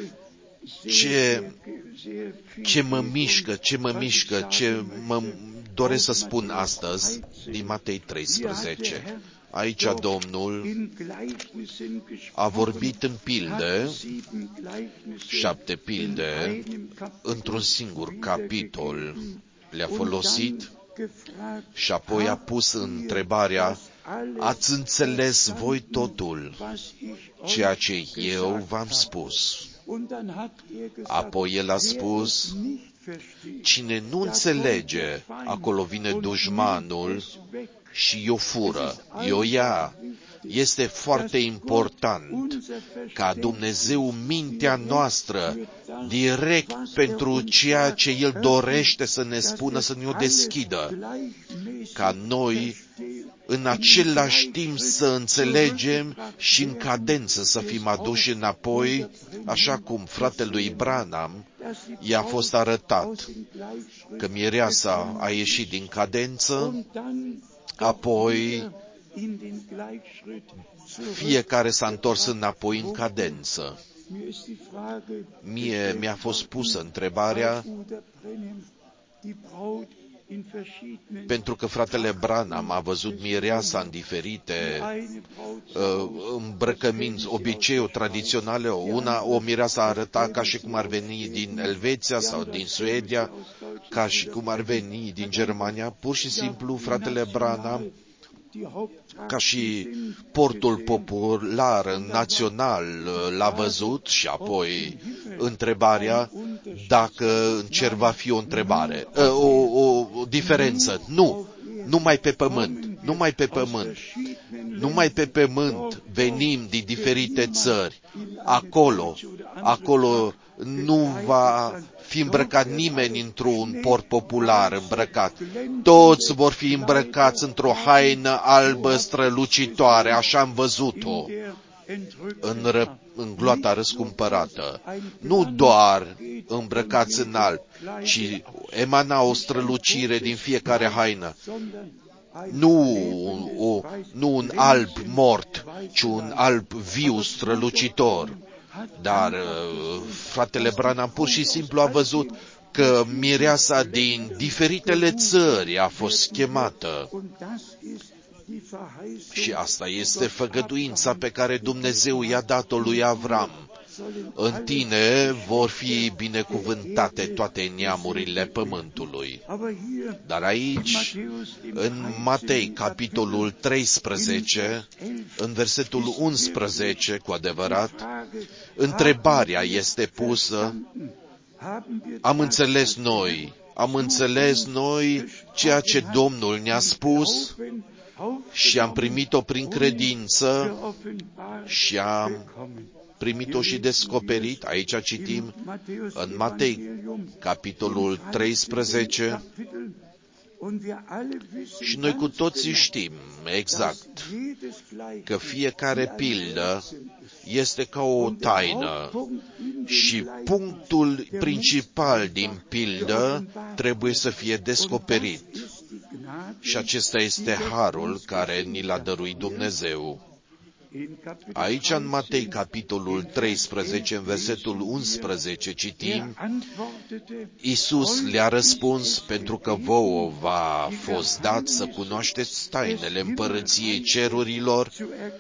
Speaker 1: ce mă doresc să spun astăzi din Matei 13. Aici Domnul a vorbit în pilde, 7 pilde, într-un singur capitol le-a folosit și apoi a pus întrebarea: ați înțeles voi totul, ceea ce eu v-am spus? Apoi el a spus: cine nu înțelege, acolo vine dușmanul și o fură, o ia. Este foarte important ca Dumnezeu mintea noastră direct pentru ceea ce El dorește să ne spună, să ne o deschidă, ca noi în același timp să înțelegem și în cadență să fim aduși înapoi, așa cum fratelui Branham i-a fost arătat că mireasa a ieșit din cadență, apoi fiecare s-a întors înapoi în cadență. Mie mi-a fost pusă întrebarea, pentru că fratele Branham a văzut mireasa în diferite îmbrăcăminți, obiceiuri tradiționale. O mireasă arăta ca și cum ar veni din Elveția sau din Suedia, ca și cum ar veni din Germania. Pur și simplu, fratele Branham, ca și portul popular național, l-a văzut și apoi întrebarea dacă în cer va fi o întrebare, o diferență. Nu, numai pe pământ, numai pe pământ. Numai pe pământ venim din diferite țări. Acolo nu va fi îmbrăcat nimeni într-un port popular îmbrăcat. Toți vor fi îmbrăcați într-o haină albă strălucitoare, așa am văzut-o în gloata răscumpărată. Nu doar îmbrăcați în alb, ci emana o strălucire din fiecare haină. Nu un alb mort, ci un alb viu, strălucitor. Dar fratele Branham pur și simplu a văzut că mireasa din diferitele țări a fost chemată. Și asta este făgăduința pe care Dumnezeu i-a dat-o lui Avram. În tine vor fi binecuvântate toate neamurile pământului. Dar aici, în Matei, capitolul 13, în versetul 11, cu adevărat, întrebarea este pusă: am înțeles noi ceea ce Domnul ne-a spus și am primit-o prin credință și am primit-o și descoperit. Aici citim în Matei, capitolul 13, și noi cu toții știm exact că fiecare pildă este ca o taină și punctul principal din pildă trebuie să fie descoperit. Și acesta este harul care ni l-a dăruit Dumnezeu. Aici, în Matei, capitolul 13, în versetul 11, citim: Iisus le-a răspuns: pentru că vouă v-a fost dat să cunoașteți tainele împărăției cerurilor,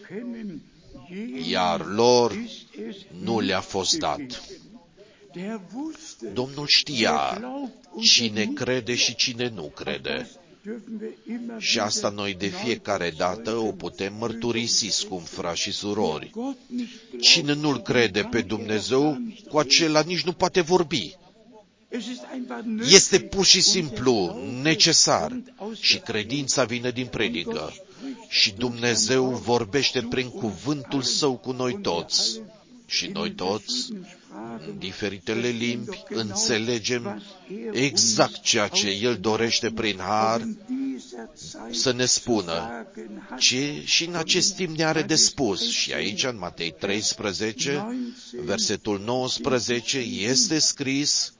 Speaker 1: iar lor nu le-a fost dat. Domnul știa cine crede și cine nu crede. Și asta noi de fiecare dată o putem mărturisi, scumpi frați și surori. Cine nu-L crede pe Dumnezeu, cu acela nici nu poate vorbi. Este pur și simplu necesar și credința vine din predică. Și Dumnezeu vorbește prin cuvântul Său cu noi toți. Și noi toți, în diferitele limbi, înțelegem exact ceea ce El dorește prin har să ne spună, ce și în acest timp ne are de spus. Și aici, în Matei 13, versetul 19, este scris: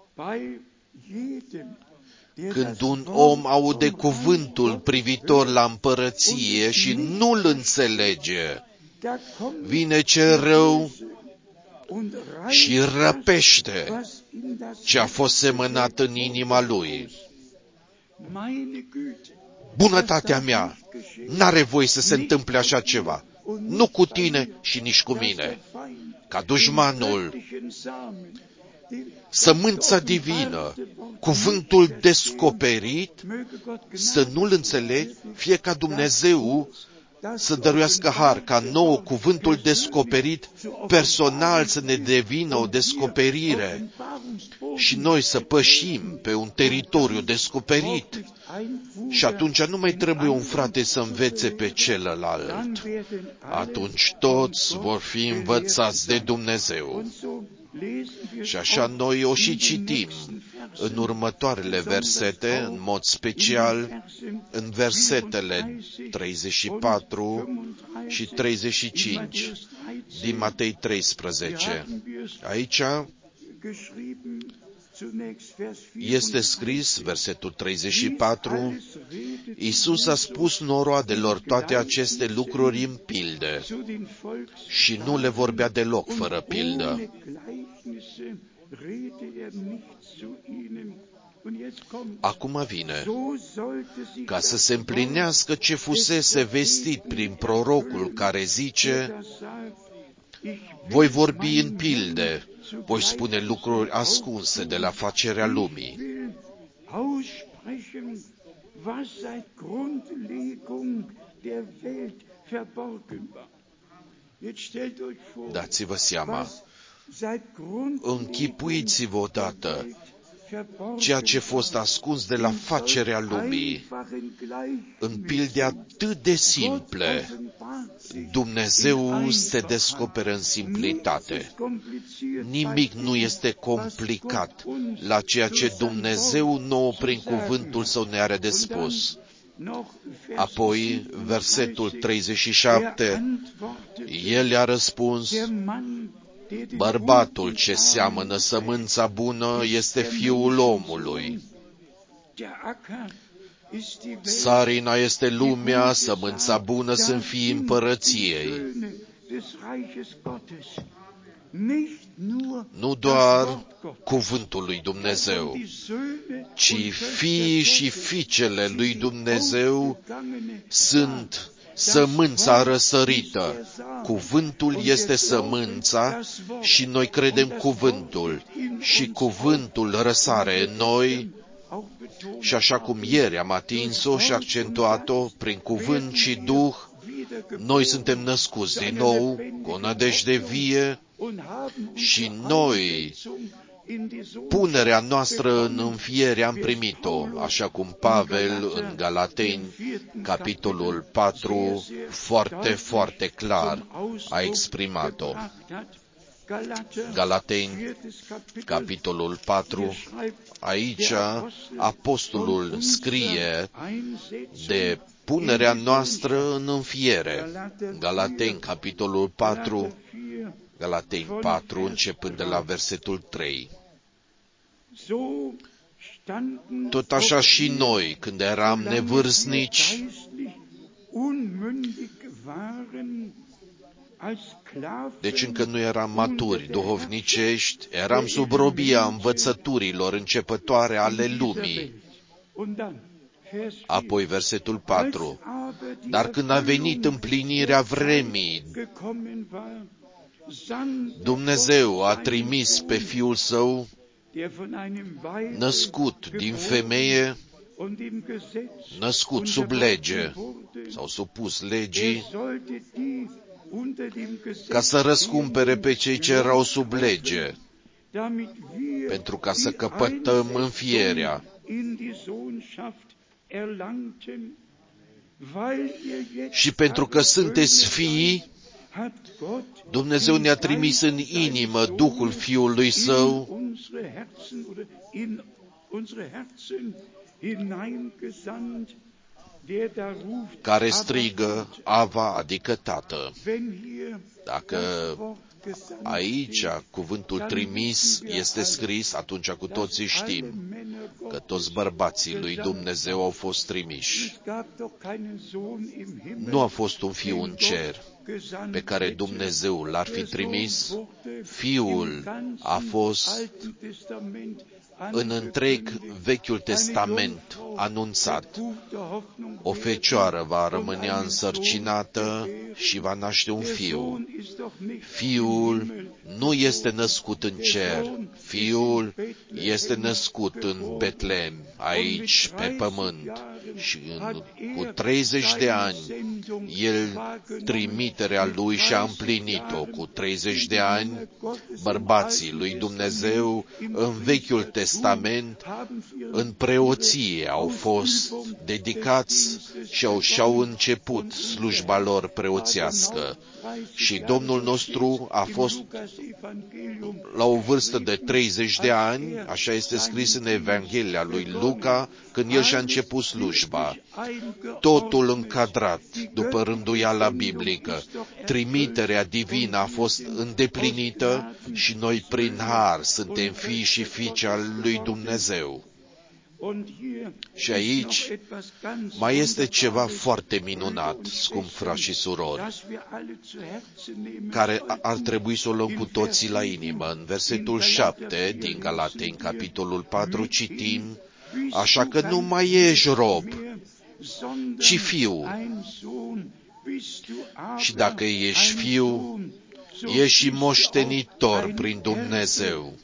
Speaker 1: când un om aude cuvântul privitor la împărăție și nu-l înțelege, vine cel rău și răpește ce a fost semănat în inima lui. Bunătatea mea, n-are voie să se întâmple așa ceva. Nu cu tine și nici cu mine. Ca dușmanul, sămânța divină, cuvântul descoperit, să nu-l înțelegi, fie ca Dumnezeu să dăruiască har, ca nouă cuvântul descoperit personal să ne devină o descoperire și noi să pășim pe un teritoriu descoperit. Și atunci nu mai trebuie un frate să învețe pe celălalt. Atunci toți vor fi învățați de Dumnezeu. Și așa noi o și citim în următoarele versete, în mod special în versetele 34 și 35 din Matei 13. Aici este scris, versetul 34, Iisus a spus noroadelor toate aceste lucruri în pilde și nu le vorbea deloc fără pildă. Acum vine, ca să se împlinească ce fusese vestit prin prorocul care zice, voi vorbi în pilde, voi spune lucruri ascunse de la facerea lumii. Dați-vă seama, închipuiți-vă odată ceea ce a fost ascuns de la facerea lumii. În pilde atât de simple, Dumnezeu se descoperă în simplitate. Nimic nu este complicat la ceea ce Dumnezeu nouă prin cuvântul Său ne are de spus. Apoi, versetul 37, El i-a răspuns, bărbatul ce seamănă sămânța bună este Fiul omului. Țarina este lumea, sămânța bună sunt fiii împărăției. Nu doar cuvântul lui Dumnezeu, ci fiii și fiicele lui Dumnezeu sunt sămânța răsărită. Cuvântul este sămânța și noi credem cuvântul și cuvântul răsare în noi și așa cum ieri am atins-o și accentuat-o prin cuvânt și Duh, noi suntem născuți din nou cu o nădejde vie și noi punerea noastră în înfiere am primit-o, așa cum Pavel în Galateni, capitolul 4, foarte, foarte clar a exprimat-o. Galateni, capitolul 4, aici apostolul scrie de punerea noastră în înfiere. Galateni, capitolul 4, Galateni 4, începând de la versetul 3. Tot așa și noi, când eram nevârstnici, Deci încă nu eram maturi duhovnicești, eram sub robia învățăturilor începătoare ale lumii. Apoi versetul 4. Dar când a venit împlinirea vremii, Dumnezeu a trimis pe Fiul Său, născut din femeie, născut sub lege sau supus legii, ca să răscumpere pe cei ce erau sub lege, pentru ca să căpătăm înfierea. Și pentru că sunteți fii, Dumnezeu ne-a trimis în inimă Duhul Fiului Său, care strigă, Ava, adică Tată. Dacă aici cuvântul trimis este scris, atunci cu toții știm că toți bărbații lui Dumnezeu au fost trimiși. Nu a fost un fiu în cer pe care Dumnezeu l-ar fi trimis. Fiul a fost în întreg Vechiul Testament anunțat. O fecioară va rămânea însărcinată și va naște un fiu. Fiul nu este născut în cer. Fiul este născut în Betlehem, aici, pe pământ. Și cu 30 de ani, el trimiterea lui și-a împlinit-o. Cu 30 de ani, bărbații lui Dumnezeu în Vechiul Testament, în preoție, au fost dedicați și-au început slujba lor preoțească. Și Domnul nostru a fost la o vârstă de 30 de ani, așa este scris în Evanghelia lui Luca, când el și-a început slujba. Totul încadrat după rânduiala biblică. Trimiterea divină a fost îndeplinită și noi prin har suntem fii și fiice al lui Dumnezeu. Și aici mai este ceva foarte minunat, scump frați și surori, care ar trebui să o luăm cu toții la inimă. În versetul 7 din Galateni, capitolul 4, citim, așa că nu mai ești rob, ci fiu. Și dacă ești fiu, ești și moștenitor prin Dumnezeu.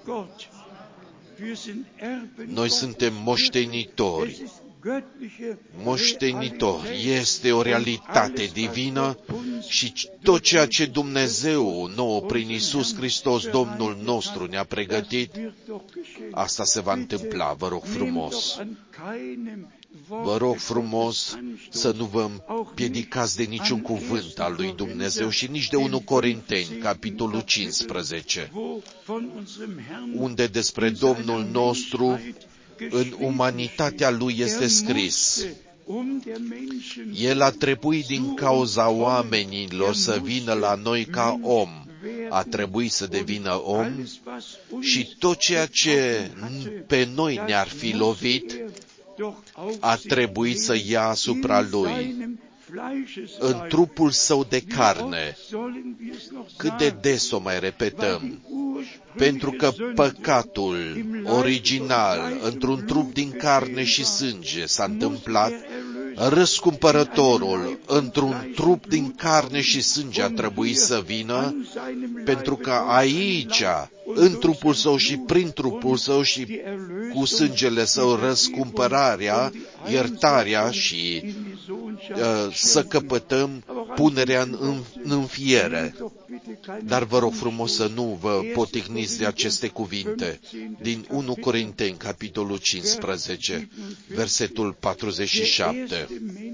Speaker 1: Noi suntem moștenitori. Moștenitor este o realitate divină și tot ceea ce Dumnezeu nouă prin Iisus Hristos, Domnul nostru, ne-a pregătit, asta se va întâmpla, vă rog frumos. Vă rog frumos să nu vă împiedicați de niciun cuvânt al lui Dumnezeu și nici de 1 Corinteni, capitolul 15, unde despre Domnul nostru în umanitatea lui este scris. El a trebuit din cauza oamenilor să vină la noi ca om. A trebuit să devină om și tot ceea ce pe noi ne-ar fi lovit a trebuit să ia asupra lui în trupul său de carne. Cât de des o mai repetăm? Pentru că păcatul original, într-un trup din carne și sânge, s-a întâmplat, răscumpărătorul, într-un trup din carne și sânge, a trebuit să vină, pentru că aici, în trupul său și prin trupul său și cu sângele său, răscumpărarea, iertarea și să căpătăm punerea în înfiere. Dar vă rog frumos să nu vă poticniți de aceste cuvinte. Din 1 Corinteni, capitolul 15, versetul 47.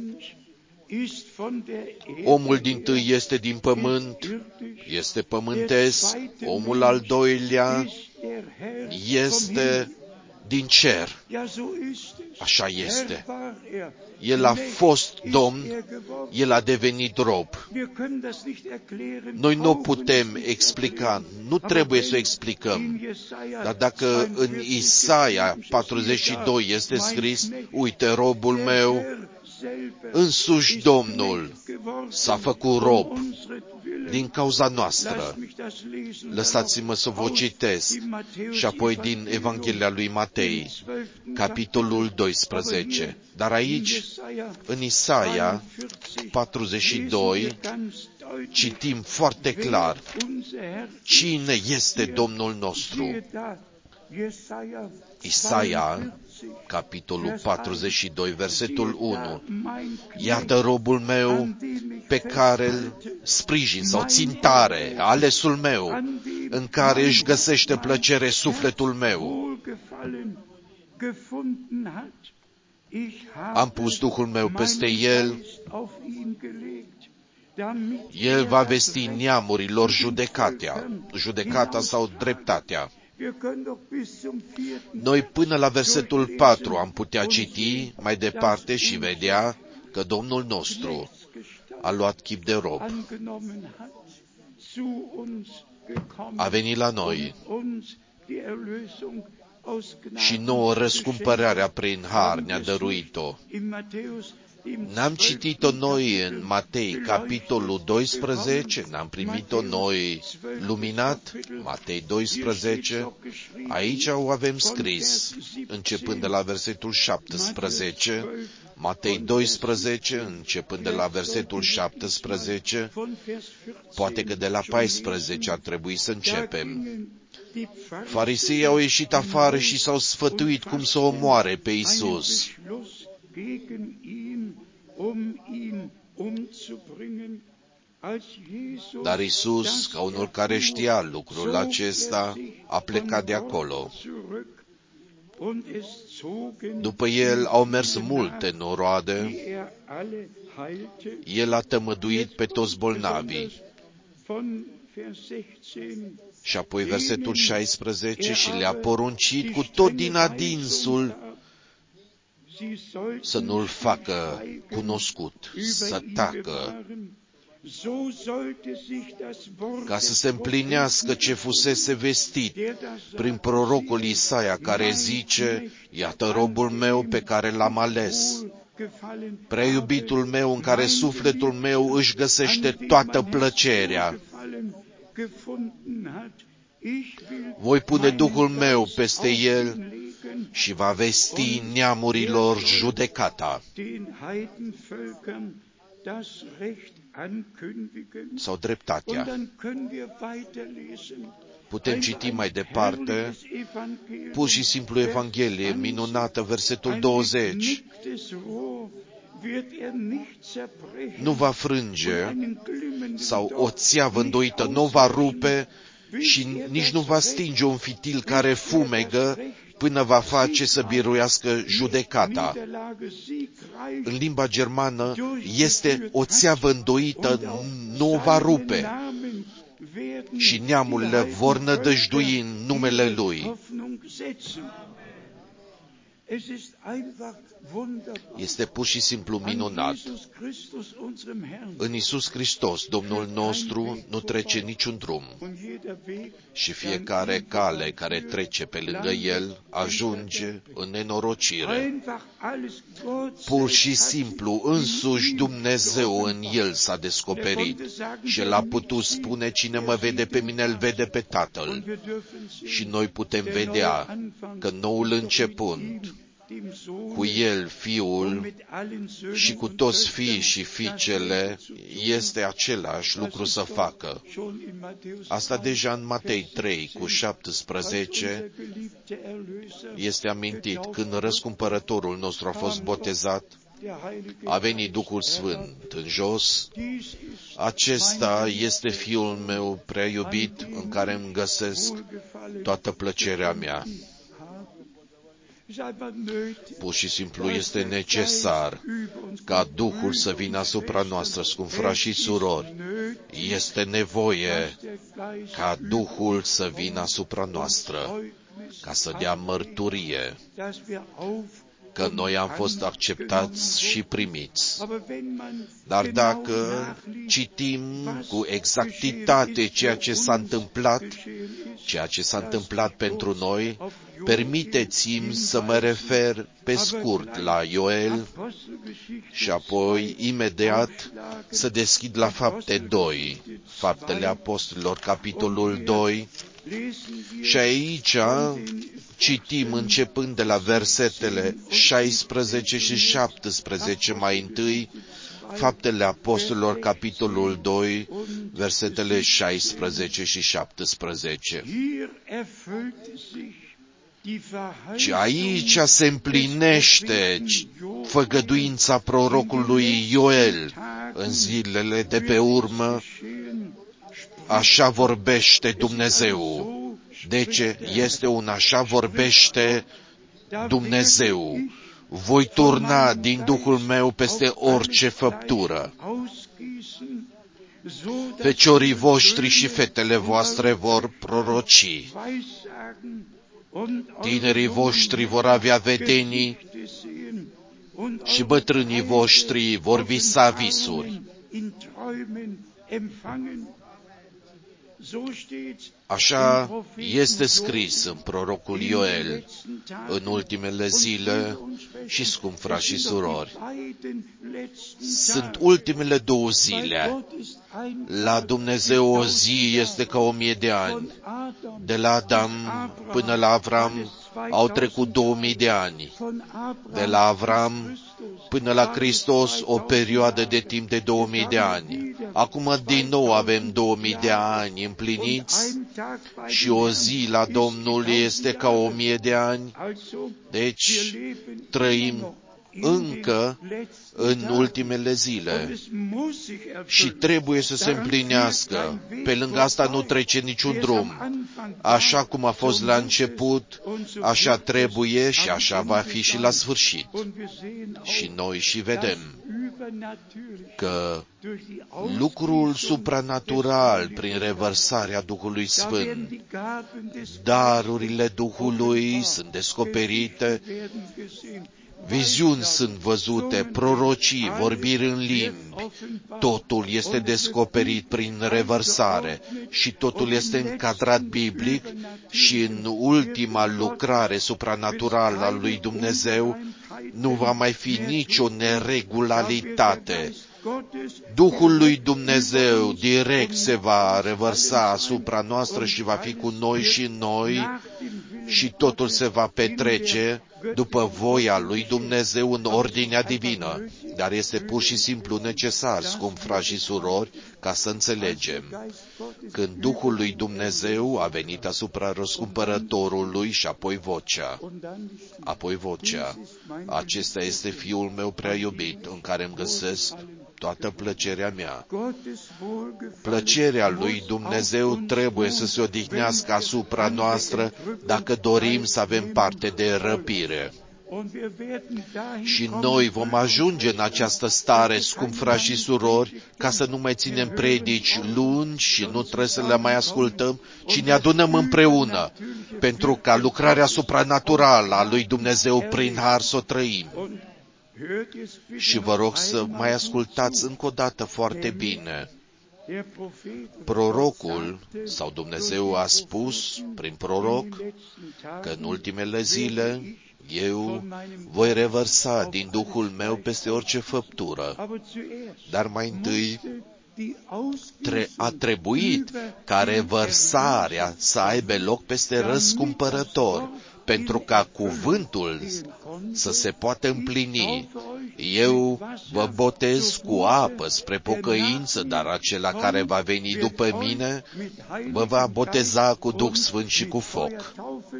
Speaker 1: Omul dintâi este din pământ, este pământesc, omul al doilea este din cer. Așa este. El a fost domn, el a devenit rob. Noi nu putem explica, nu trebuie să o explicăm. Dar dacă în Isaia 42 este scris, uite, robul meu, însuși Domnul s-a făcut rob din cauza noastră. Lăsați-mă să vă citesc și apoi din Evanghelia lui Matei, capitolul 12. Dar aici, în Isaia 42, citim foarte clar cine este Domnul nostru. Isaia, capitolul 42, versetul 1. Iată robul meu pe care îl sprijin sau țin tare, alesul meu, în care își găsește plăcere sufletul meu. Am pus Duhul meu peste el, el va vesti neamurilor judecata sau dreptatea. Noi până la versetul 4 am putea citi mai departe și vedea că Domnul nostru a luat chip de rob, a venit la noi și nouă răscumpărarea prin har ne-a dăruit-o. N-am citit-o noi în Matei, capitolul 12, n-am primit-o noi luminat, Matei 12, aici o avem scris, începând de la versetul 17, Matei 12, începând de la versetul 17, poate că de la 14 ar trebui să începem. Fariseii au ieșit afară și s-au sfătuit cum să omoare pe Iisus. Dar Iisus, ca unul care știa lucrul acesta, a plecat de acolo. După el au mers multe noroade, el a tămăduit pe toți bolnavii. Și apoi versetul 16, și le-a poruncit cu tot din adinsul să nu-l facă cunoscut, să tacă, ca să se împlinească ce fusese vestit prin prorocul Isaia, care zice, iată robul meu pe care l-am ales, prea iubitul meu în care sufletul meu își găsește toată plăcerea. Voi pune Duhul meu peste el și va vesti neamurilor judecata sau dreptatea. Putem citi mai departe, pur și simplu Evanghelie minunată, versetul 20. Nu va frânge sau o țeavă îndoită nu va rupe și nici nu va stinge un fitil care fumegă până va face să biruiască judecata. În limba germană este o țeavă îndoită, nu o va rupe și neamurile vor nădăjdui în numele Lui. Este pur și simplu minunat. În Iisus Hristos, Domnul nostru, nu trece niciun drum și fiecare cale care trece pe lângă El ajunge în nenorocire. Pur și simplu, însuși Dumnezeu în El s-a descoperit și El a putut spune, cine mă vede pe mine, îl vede pe Tatăl. Și noi putem vedea că noul început, cu El, Fiul, și cu toți fiii și fiicele, este același lucru să facă. Asta deja în Matei 3, cu 17, este amintit. Când răscumpărătorul nostru a fost botezat, a venit Duhul Sfânt în jos. Acesta este Fiul meu prea iubit, în care îmi găsesc toată plăcerea mea. Pur și simplu este necesar ca Duhul să vină asupra noastră, scumpi frați și surori. Este nevoie ca Duhul să vină asupra noastră, ca să dea mărturie, că noi am fost acceptați și primiți. Dar dacă citim cu exactitate ceea ce s-a întâmplat pentru noi, permiteți-mi să mă refer pe scurt la Ioel și apoi imediat să deschid la Fapte 2, Faptele Apostolilor, capitolul 2, și aici citim începând de la versetele 16 și 17 mai întâi, Faptele Apostolilor, capitolul 2, versetele 16 și 17. Și aici se împlinește făgăduința prorocului Ioel în zilele de pe urmă. Așa vorbește Dumnezeu. Deci este un așa vorbește Dumnezeu. Voi turna din Duhul meu peste orice făptură. Feciorii voștri și fetele voastre vor proroci. Tinerii voștri vor avea vedenii și bătrânii voștri vor visa visuri. Așa este scris în prorocul Ioel în ultimele zile și, scump frați și surori, sunt ultimele 2 zile. La Dumnezeu o zi este ca 1000 de ani. De la Adam până la Avram au trecut 2000 de ani. De la Avram până la Hristos o perioadă de timp de 2000 de ani. Acum din nou avem 2000 de ani împliniți și o zi la Domnul este ca 1000 de ani. Deci trăim încă în ultimele zile și trebuie să se împlinească. Pe lângă asta nu trece niciun drum. Așa cum a fost la început, așa trebuie și așa va fi și la sfârșit. Și noi și vedem că lucrul supranatural prin revărsarea Duhului Sfânt, darurile Duhului sunt descoperite, viziuni sunt văzute, prorocii, vorbiri în limbi, totul este descoperit prin revărsare și totul este încadrat biblic și în ultima lucrare supranaturală a lui Dumnezeu nu va mai fi nicio neregularitate. Duhul lui Dumnezeu direct se va revărsa asupra noastră și va fi cu noi și în noi și totul se va petrece după voia lui Dumnezeu în ordinea divină. Dar este pur și simplu necesar, scump frați și surori, ca să înțelegem. Când Duhul lui Dumnezeu a venit asupra răscumpărătorului și apoi vocea, acesta este Fiul meu prea iubit, în care îmi găsesc toată plăcerea mea. Plăcerea lui Dumnezeu trebuie să se odihnească asupra noastră dacă dorim să avem parte de răpire. Și noi vom ajunge în această stare, scump frați și surori, ca să nu mai ținem predici lungi și nu trebuie să le mai ascultăm, ci ne adunăm împreună, pentru ca lucrarea supranaturală a lui Dumnezeu prin har să o trăim. Și vă rog să mai ascultați încă o dată foarte bine. Prorocul sau Dumnezeu a spus prin proroc că în ultimele zile eu voi revărsa din Duhul meu peste orice făptură. Dar mai întâi a trebuit ca revărsarea să aibă loc peste răscumpărător, pentru ca cuvântul să se poată împlini. Eu vă botez cu apă spre pocăință, dar acela care va veni după mine vă va boteza cu Duh Sfânt și cu foc.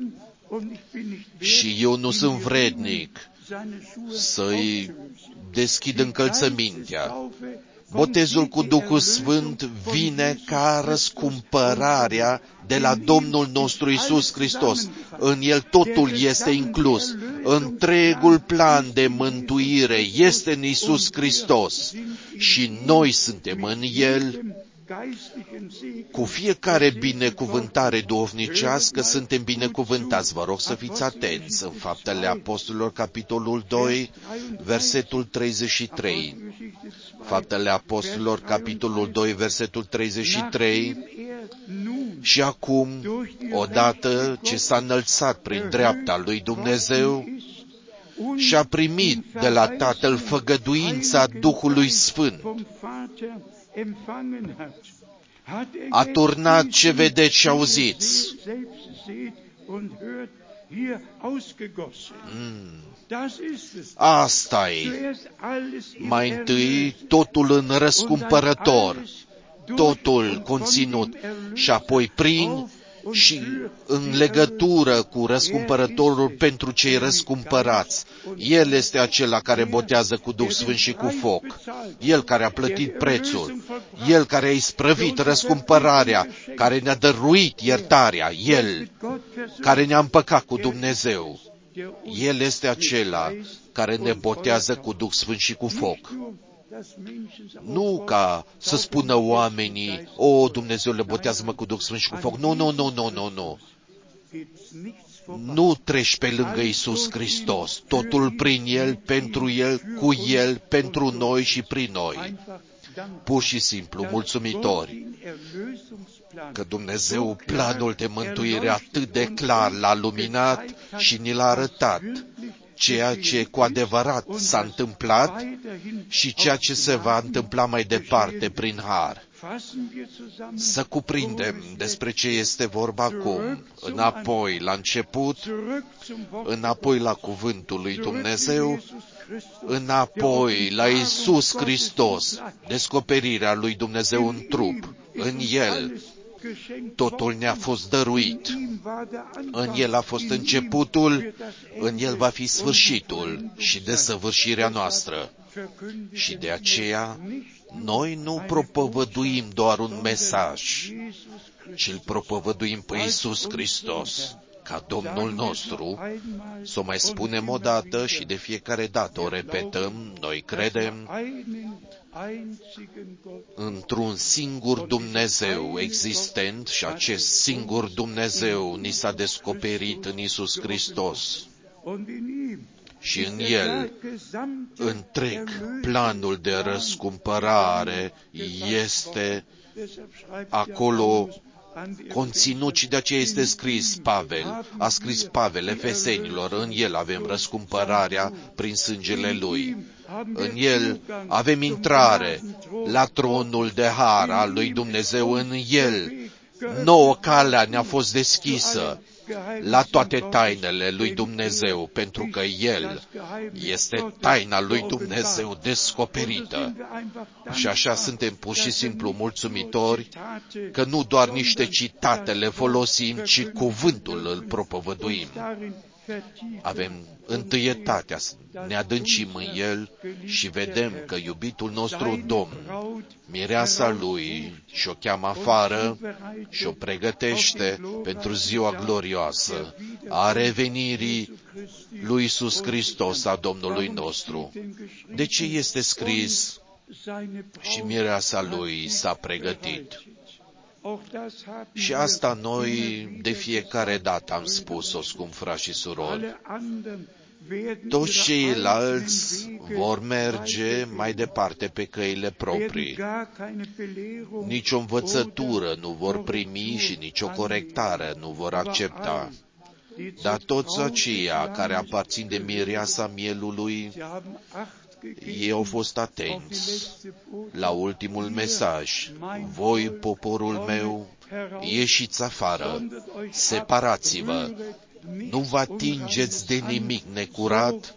Speaker 1: Și eu nu sunt vrednic să-i deschid încălțămintea. Botezul cu Duhul Sfânt vine ca răscumpărarea de la Domnul nostru Iisus Hristos. În El totul este inclus. Întregul plan de mântuire este în Iisus Hristos. Și noi suntem în El Cu fiecare binecuvântare duhovnicească suntem binecuvântați. Vă rog să fiți atenți. În Faptele Apostolilor, capitolul 2, versetul 33. Faptele Apostolilor, capitolul 2, versetul 33. Și acum, odată ce s-a înălțat prin dreapta lui Dumnezeu și a primit de la Tatăl făgăduința Duhului Sfânt, a turnat ce vedeți și auziți. Asta-i. Mai întâi, totul în răscumpărător, totul conținut, și apoi prin și în legătură cu răscumpărătorul pentru cei răscumpărați. El este acela care botează cu Duh Sfânt și cu foc. El care a plătit prețul. El care a isprăvit răscumpărarea, care ne-a dăruit iertarea. El care ne-a împăcat cu Dumnezeu. El este acela care ne botează cu Duh Sfânt și cu foc. Nu ca să spună oamenii, Dumnezeu le botează-mă cu Duh Sfânt și cu foc. Nu. Nu treci pe lângă Iisus Hristos. Totul prin El, pentru El, cu El, pentru noi și prin noi. Pur și simplu, mulțumitori că Dumnezeu planul de mântuire atât de clar l-a luminat și ni l-a arătat. Ceea ce cu adevărat s-a întâmplat și ceea ce se va întâmpla mai departe prin har. Să cuprindem despre ce este vorba acum, înapoi la început, înapoi la cuvântul lui Dumnezeu, înapoi la Iisus Hristos, descoperirea lui Dumnezeu în trup, în El. Totul ne-a fost dăruit. În El a fost începutul, în El va fi sfârșitul și desăvârșirea noastră. Și de aceea, noi nu propovăduim doar un mesaj, ci îl propovăduim pe Iisus Hristos, ca Domnul nostru. Să o mai spunem o dată și de fiecare dată o repetăm, noi credem într-un singur Dumnezeu existent și acest singur Dumnezeu ni s-a descoperit în Iisus Hristos. Și în El, întreg planul de răscumpărare este acolo conținut și de aceea este scris Pavel. A scris Pavel Efesenilor, în El avem răscumpărarea prin sângele Lui. În El avem intrare la tronul de har al lui Dumnezeu. În El nouă calea ne-a fost deschisă la toate tainele lui Dumnezeu, pentru că El este taina lui Dumnezeu descoperită. Și așa suntem pur și simplu mulțumitori că nu doar niște citate le folosim, ci cuvântul îl propovăduim. Avem întâietatea să ne adâncim în El și vedem că iubitul nostru Domn, mireasa Lui, și-o cheamă afară și-o pregătește pentru ziua glorioasă a revenirii lui Iisus Hristos, a Domnului nostru. De ce este scris și mireasa Lui s-a pregătit? Și asta noi de fiecare dată am spus-o, scumpi frați și surori. Toți ceilalți vor merge mai departe pe căile proprii. Nici o învățătură nu vor primi și nici o corectare nu vor accepta. Dar toți aceia care aparțin de mireasa mielului, ei au fost atenți la ultimul mesaj. Voi, poporul meu, ieșiți afară, separați-vă, nu vă atingeți de nimic necurat,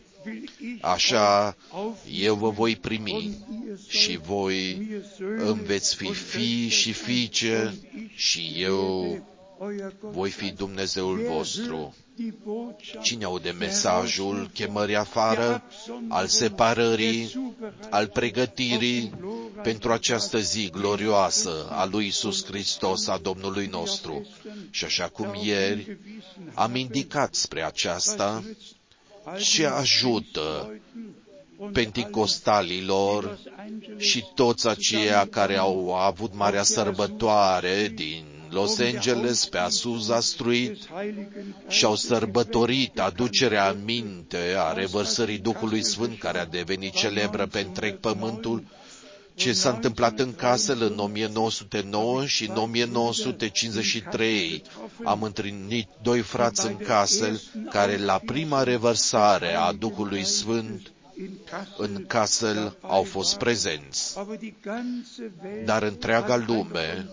Speaker 1: așa eu vă voi primi și voi îmi veți fi fii și fiice și eu voi fi Dumnezeul vostru. Cine aude mesajul chemării afară, al separării, al pregătirii pentru această zi glorioasă a lui Iisus Hristos, a Domnului nostru? Și așa cum ieri am indicat spre aceasta, ce ajută penticostalilor și toți aceia care au avut marea sărbătoare din Los Angeles pe Azusa Street și au sărbătorit aducerea aminte a revărsării Duhului Sfânt, care a devenit celebră pe întreg pământul, ce s-a întâmplat în Kassel în 1909 și în 1953 am întâlnit doi frați în Kassel care la prima revărsare a Duhului Sfânt în Kassel au fost prezenți. Dar întreaga lume,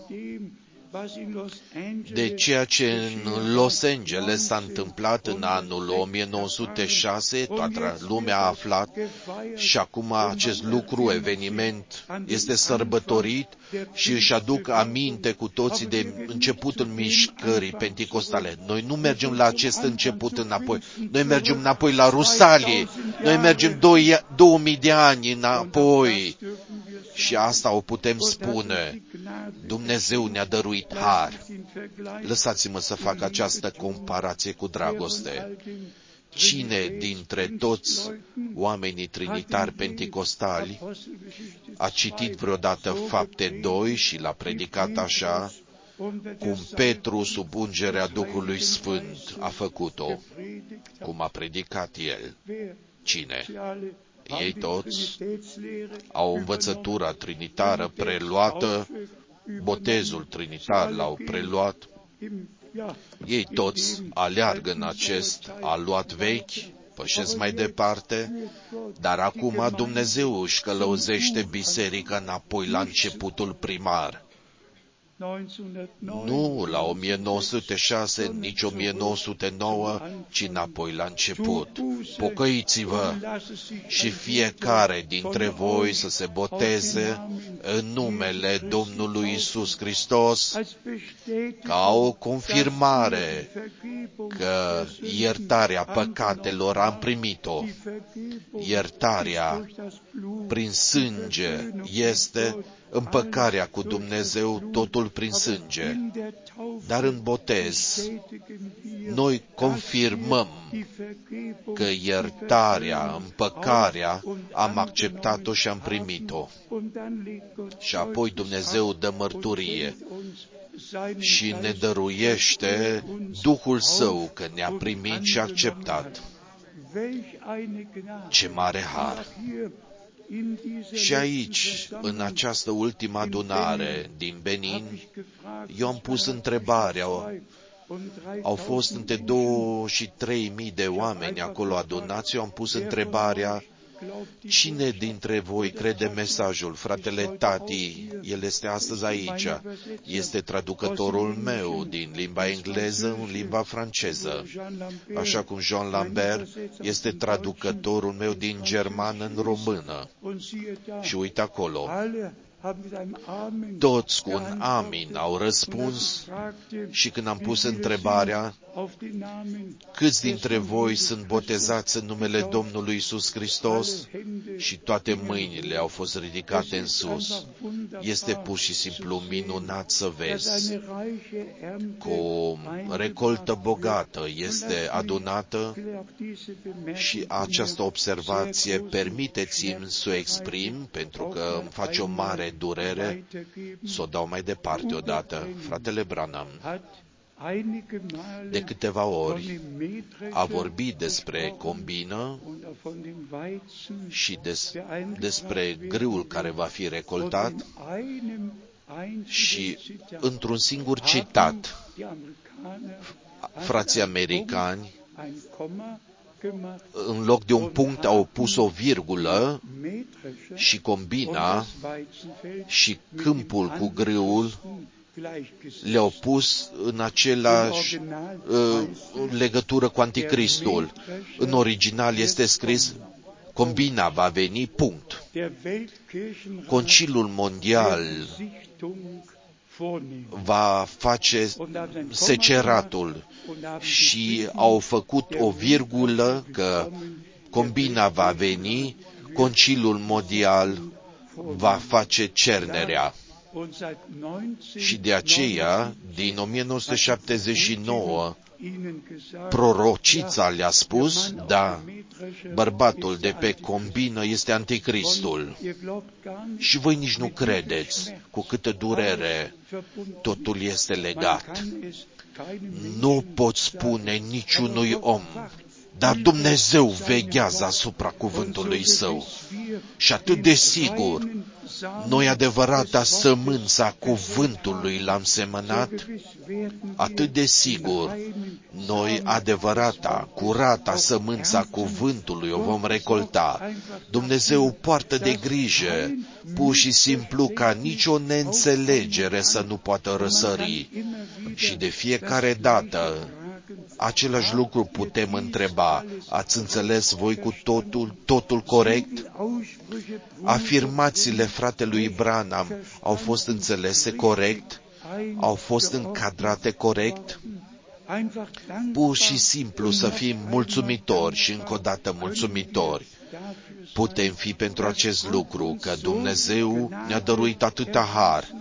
Speaker 1: de ceea ce în Los Angeles s-a întâmplat în anul 1906, toată lumea a aflat și acum acest lucru, eveniment, este sărbătorit și își aduc aminte cu toții de începutul mișcării penticostale. Noi nu mergem la acest început înapoi, noi mergem înapoi la Rusalii, noi mergem 2000 de ani înapoi. Și asta o putem spune. Dumnezeu ne-a dăruit har. Lăsați-mă să fac această comparație cu dragoste. Cine dintre toți oamenii trinitari penticostali a citit vreodată Fapte 2 și l-a predicat așa, cum Petru, sub ungerea Duhului Sfânt, a făcut-o, cum a predicat el? Cine? Ei toți au învățătura trinitară preluată, botezul trinitar l-au preluat. Ei toți aleargă în acest aluat vechi, pășesc mai departe, dar acum Dumnezeu își călăuzește biserica înapoi la începutul primar. Nu la 1906, nici 1909, ci înapoi la început. Pocăiți-vă și fiecare dintre voi să se boteze în numele Domnului Iisus Hristos, ca o confirmare că iertarea păcatelor am primit-o. Iertarea prin sânge este împăcarea cu Dumnezeu, totul prin sânge. Dar în botez, noi confirmăm că iertarea, împăcarea, am acceptat-o și am primit-o. Și apoi Dumnezeu dă mărturie și ne dăruiește Duhul Său că ne-a primit și acceptat. Ce mare har! Și aici, în această ultimă adunare din Benin, eu am pus întrebarea, au fost între 2.000 și 3.000 de oameni acolo adunați, eu am pus întrebarea, cine dintre voi crede mesajul? Fratele Tati, el este astăzi aici, este traducătorul meu din limba engleză în limba franceză, așa cum Jean Lambert este traducătorul meu din germană în română. Și uite acolo, toți cu un amin au răspuns și când am pus întrebarea, câți dintre voi sunt botezați în numele Domnului Iisus Hristos? Și toate mâinile au fost ridicate în sus. Este pur și simplu minunat să vezi că o recoltă bogată este adunată și această observație permiteți-mi să o exprim, pentru că îmi face o mare durere, să o dau mai departe odată. Fratele Branham de câteva ori a vorbit despre combină și despre grâul care va fi recoltat și într-un singur citat, frații americani, în loc de un punct au pus o virgulă și combina și câmpul cu grâul le-au pus în același legătură cu Anticristul. În original este scris, combina va veni, punct. Conciliul mondial va face seceratul și au făcut o virgulă că combina va veni, Conciliul mondial va face cernerea. Și de aceea, din 1979 prorocița le-a spus, da, bărbatul de pe combină este anticristul. Și voi nici nu credeți cu câtă durere totul este legat. Nu pot spune niciunui om, dar Dumnezeu veghează asupra cuvântului Său. Și atât de sigur, noi adevărata sămânța cuvântului l-am semănat, atât de sigur, noi adevărata, curata sămânța cuvântului o vom recolta. Dumnezeu poartă de grijă, pur și simplu, ca nicio neînțelegere să nu poată răsări. Și de fiecare dată, același lucru putem întreba, ați înțeles voi cu totul corect? Afirmațiile fratelui Branham au fost înțelese corect? Au fost încadrate corect? Pur și simplu să fim mulțumitori și încă o dată mulțumitori. Putem fi pentru acest lucru, că Dumnezeu ne-a dăruit atâta har,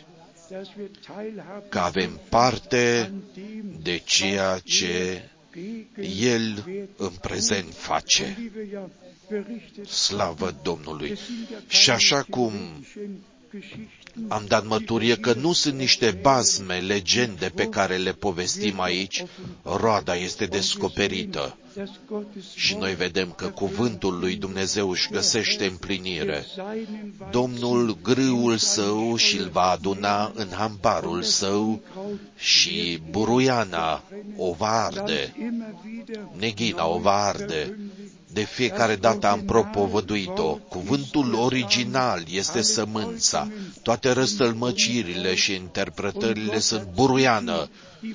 Speaker 1: că avem parte de ceea ce El în prezent face. Slavă Domnului! Și așa cum am dat mărturie că nu sunt niște bazme, legende pe care le povestim aici, roada este descoperită. Și noi vedem că cuvântul lui Dumnezeu își găsește împlinire. Domnul grâul Său și-l va aduna în hambarul Său și buruiana o va arde, neghina o va arde. De fiecare dată am propovăduit-o. Cuvântul original este sămânța. Toate răstălmăcirile și interpretările sunt buruiană.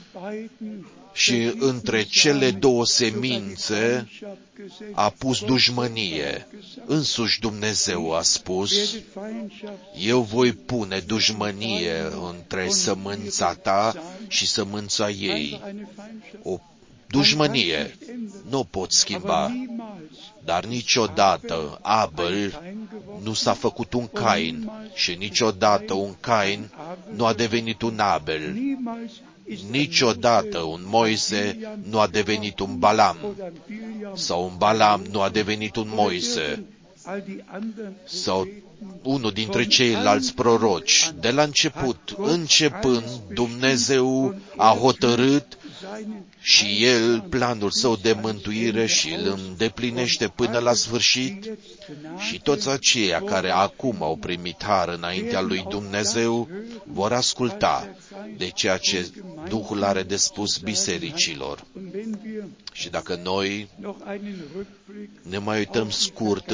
Speaker 1: Și între cele două semințe a pus dușmănie. Însuși Dumnezeu a spus, eu voi pune dușmănie între sămânța ta și sămânța ei. O dușmănie nu o pot schimba, dar niciodată Abel nu s-a făcut un Cain și niciodată un Cain nu a devenit un Abel. Niciodată un Moise nu a devenit un Balam sau un Balam nu a devenit un Moise sau unul dintre ceilalți proroci. De la început, începând, Dumnezeu a hotărât și El planul Său de mântuire și îl îndeplinește până la sfârșit. Și toți aceia care acum au primit har înaintea lui Dumnezeu vor asculta de ceea ce Duhul are de spus bisericilor. Și dacă noi ne mai uităm scurt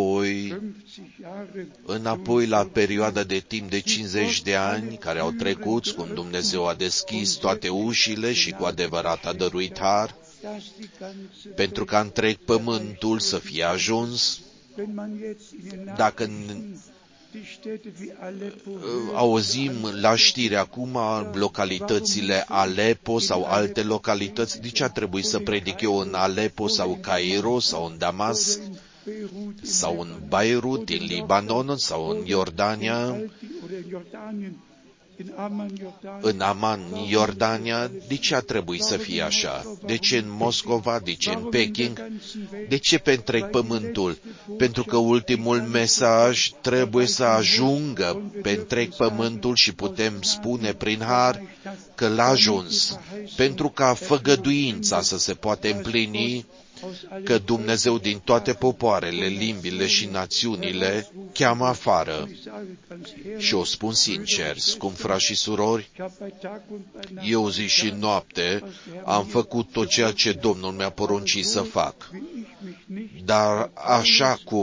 Speaker 1: înapoi la perioada de timp de 50 de ani care au trecut, cum Dumnezeu a deschis toate ușile și cu adevărat a dăruit har, pentru ca întreg pământul să fie ajuns. Dacă auzim la știri acum localitățile Alepo sau alte localități, de ce ar trebui să predic eu în Alepo sau Cairo sau în Damasc sau în Beirut, din Libanon sau în Iordania, în Amman, Iordania? De ce ar trebui să fie așa? De ce în Moscova? De ce în Peking? De ce pe întreg pământul? Pentru că ultimul mesaj trebuie să ajungă pe întreg pământul și putem spune prin har că l-a ajuns. Pentru ca făgăduința să se poate împlini, că Dumnezeu din toate popoarele, limbile și națiunile cheamă afară. Și o spun sincer, scump frați și surori, eu zi și noapte am făcut tot ceea ce Domnul mi-a poruncit să fac. Dar așa cum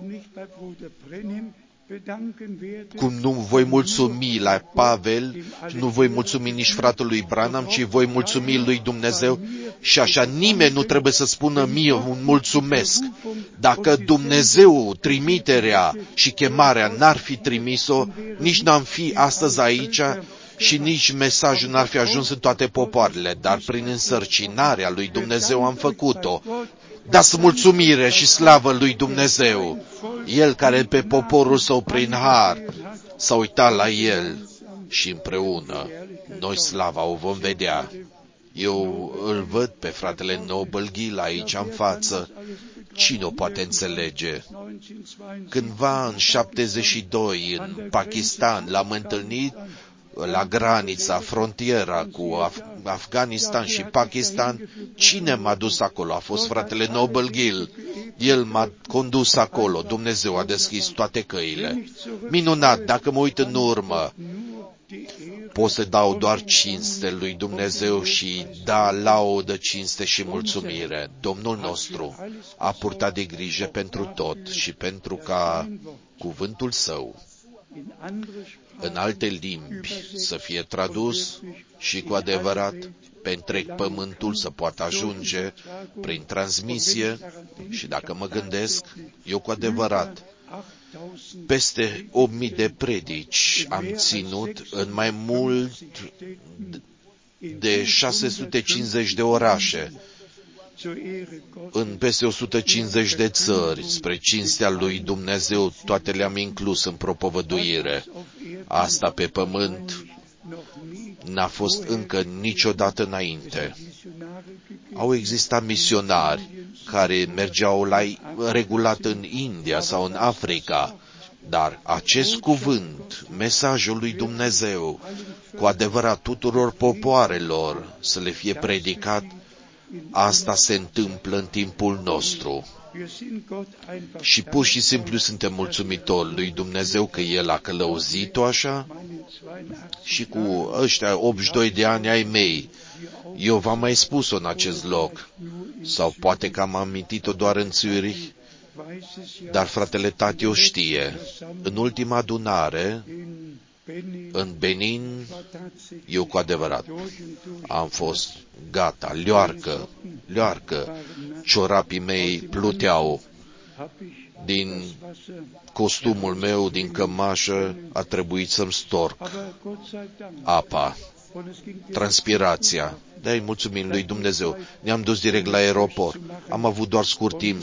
Speaker 1: nu voi mulțumi la Pavel, nu voi mulțumi nici fratelui Branham, ci voi mulțumi lui Dumnezeu și așa nimeni nu trebuie să spună mie un mulțumesc. Dacă Dumnezeu trimiterea și chemarea n-ar fi trimis-o, nici n-am fi astăzi aici și nici mesajul n-ar fi ajuns în toate popoarele, dar prin însărcinarea lui Dumnezeu am făcut-o. Dați mulțumire și slavă lui Dumnezeu, El care pe poporul Său prin har s-a uitat la El și împreună noi slava o vom vedea. Eu îl văd pe fratele Noble Gil aici în față. Cine o poate înțelege? Cândva în 72 în Pakistan l-am întâlnit la granița, frontiera cu Afganistan și Pakistan. Cine m-a dus acolo? A fost fratele Noble Gil. El m-a condus acolo. Dumnezeu a deschis toate căile. Minunat, dacă mă uit în urmă, pot să dau doar cinste lui Dumnezeu și da laudă, cinste și mulțumire. Domnul nostru a purtat de grijă pentru tot și pentru ca cuvântul Său în alte limbi să fie tradus și cu adevărat pe întreg pământul să poată ajunge prin transmisie. Și dacă mă gândesc, eu cu adevărat peste 8.000 de predici am ținut în mai mult de 650 de orașe, în peste 150 de țări, spre cinstea lui Dumnezeu, toate le-am inclus în propovăduire. Asta pe pământ n-a fost încă niciodată înainte. Au existat misionari care mergeau regulat în India sau în Africa, dar acest cuvânt, mesajul lui Dumnezeu, cu adevărat tuturor popoarelor să le fie predicat, asta se întâmplă în timpul nostru. Și pur și simplu suntem mulțumitori lui Dumnezeu că El a călăuzit-o așa. Și cu ăștia 82 de ani ai mei, eu v-am mai spus-o în acest loc, sau poate că am amintit-o doar în Zurich, dar fratele Tati o știe. În ultima adunare, în Benin, eu cu adevărat am fost gata, leoarcă, ciorapii mei pluteau, din costumul meu, din cămașă, a trebuit să-mi storc apa, transpirația. De-aia mulțumim lui Dumnezeu. Ne-am dus direct la aeroport. Am avut doar scurt timp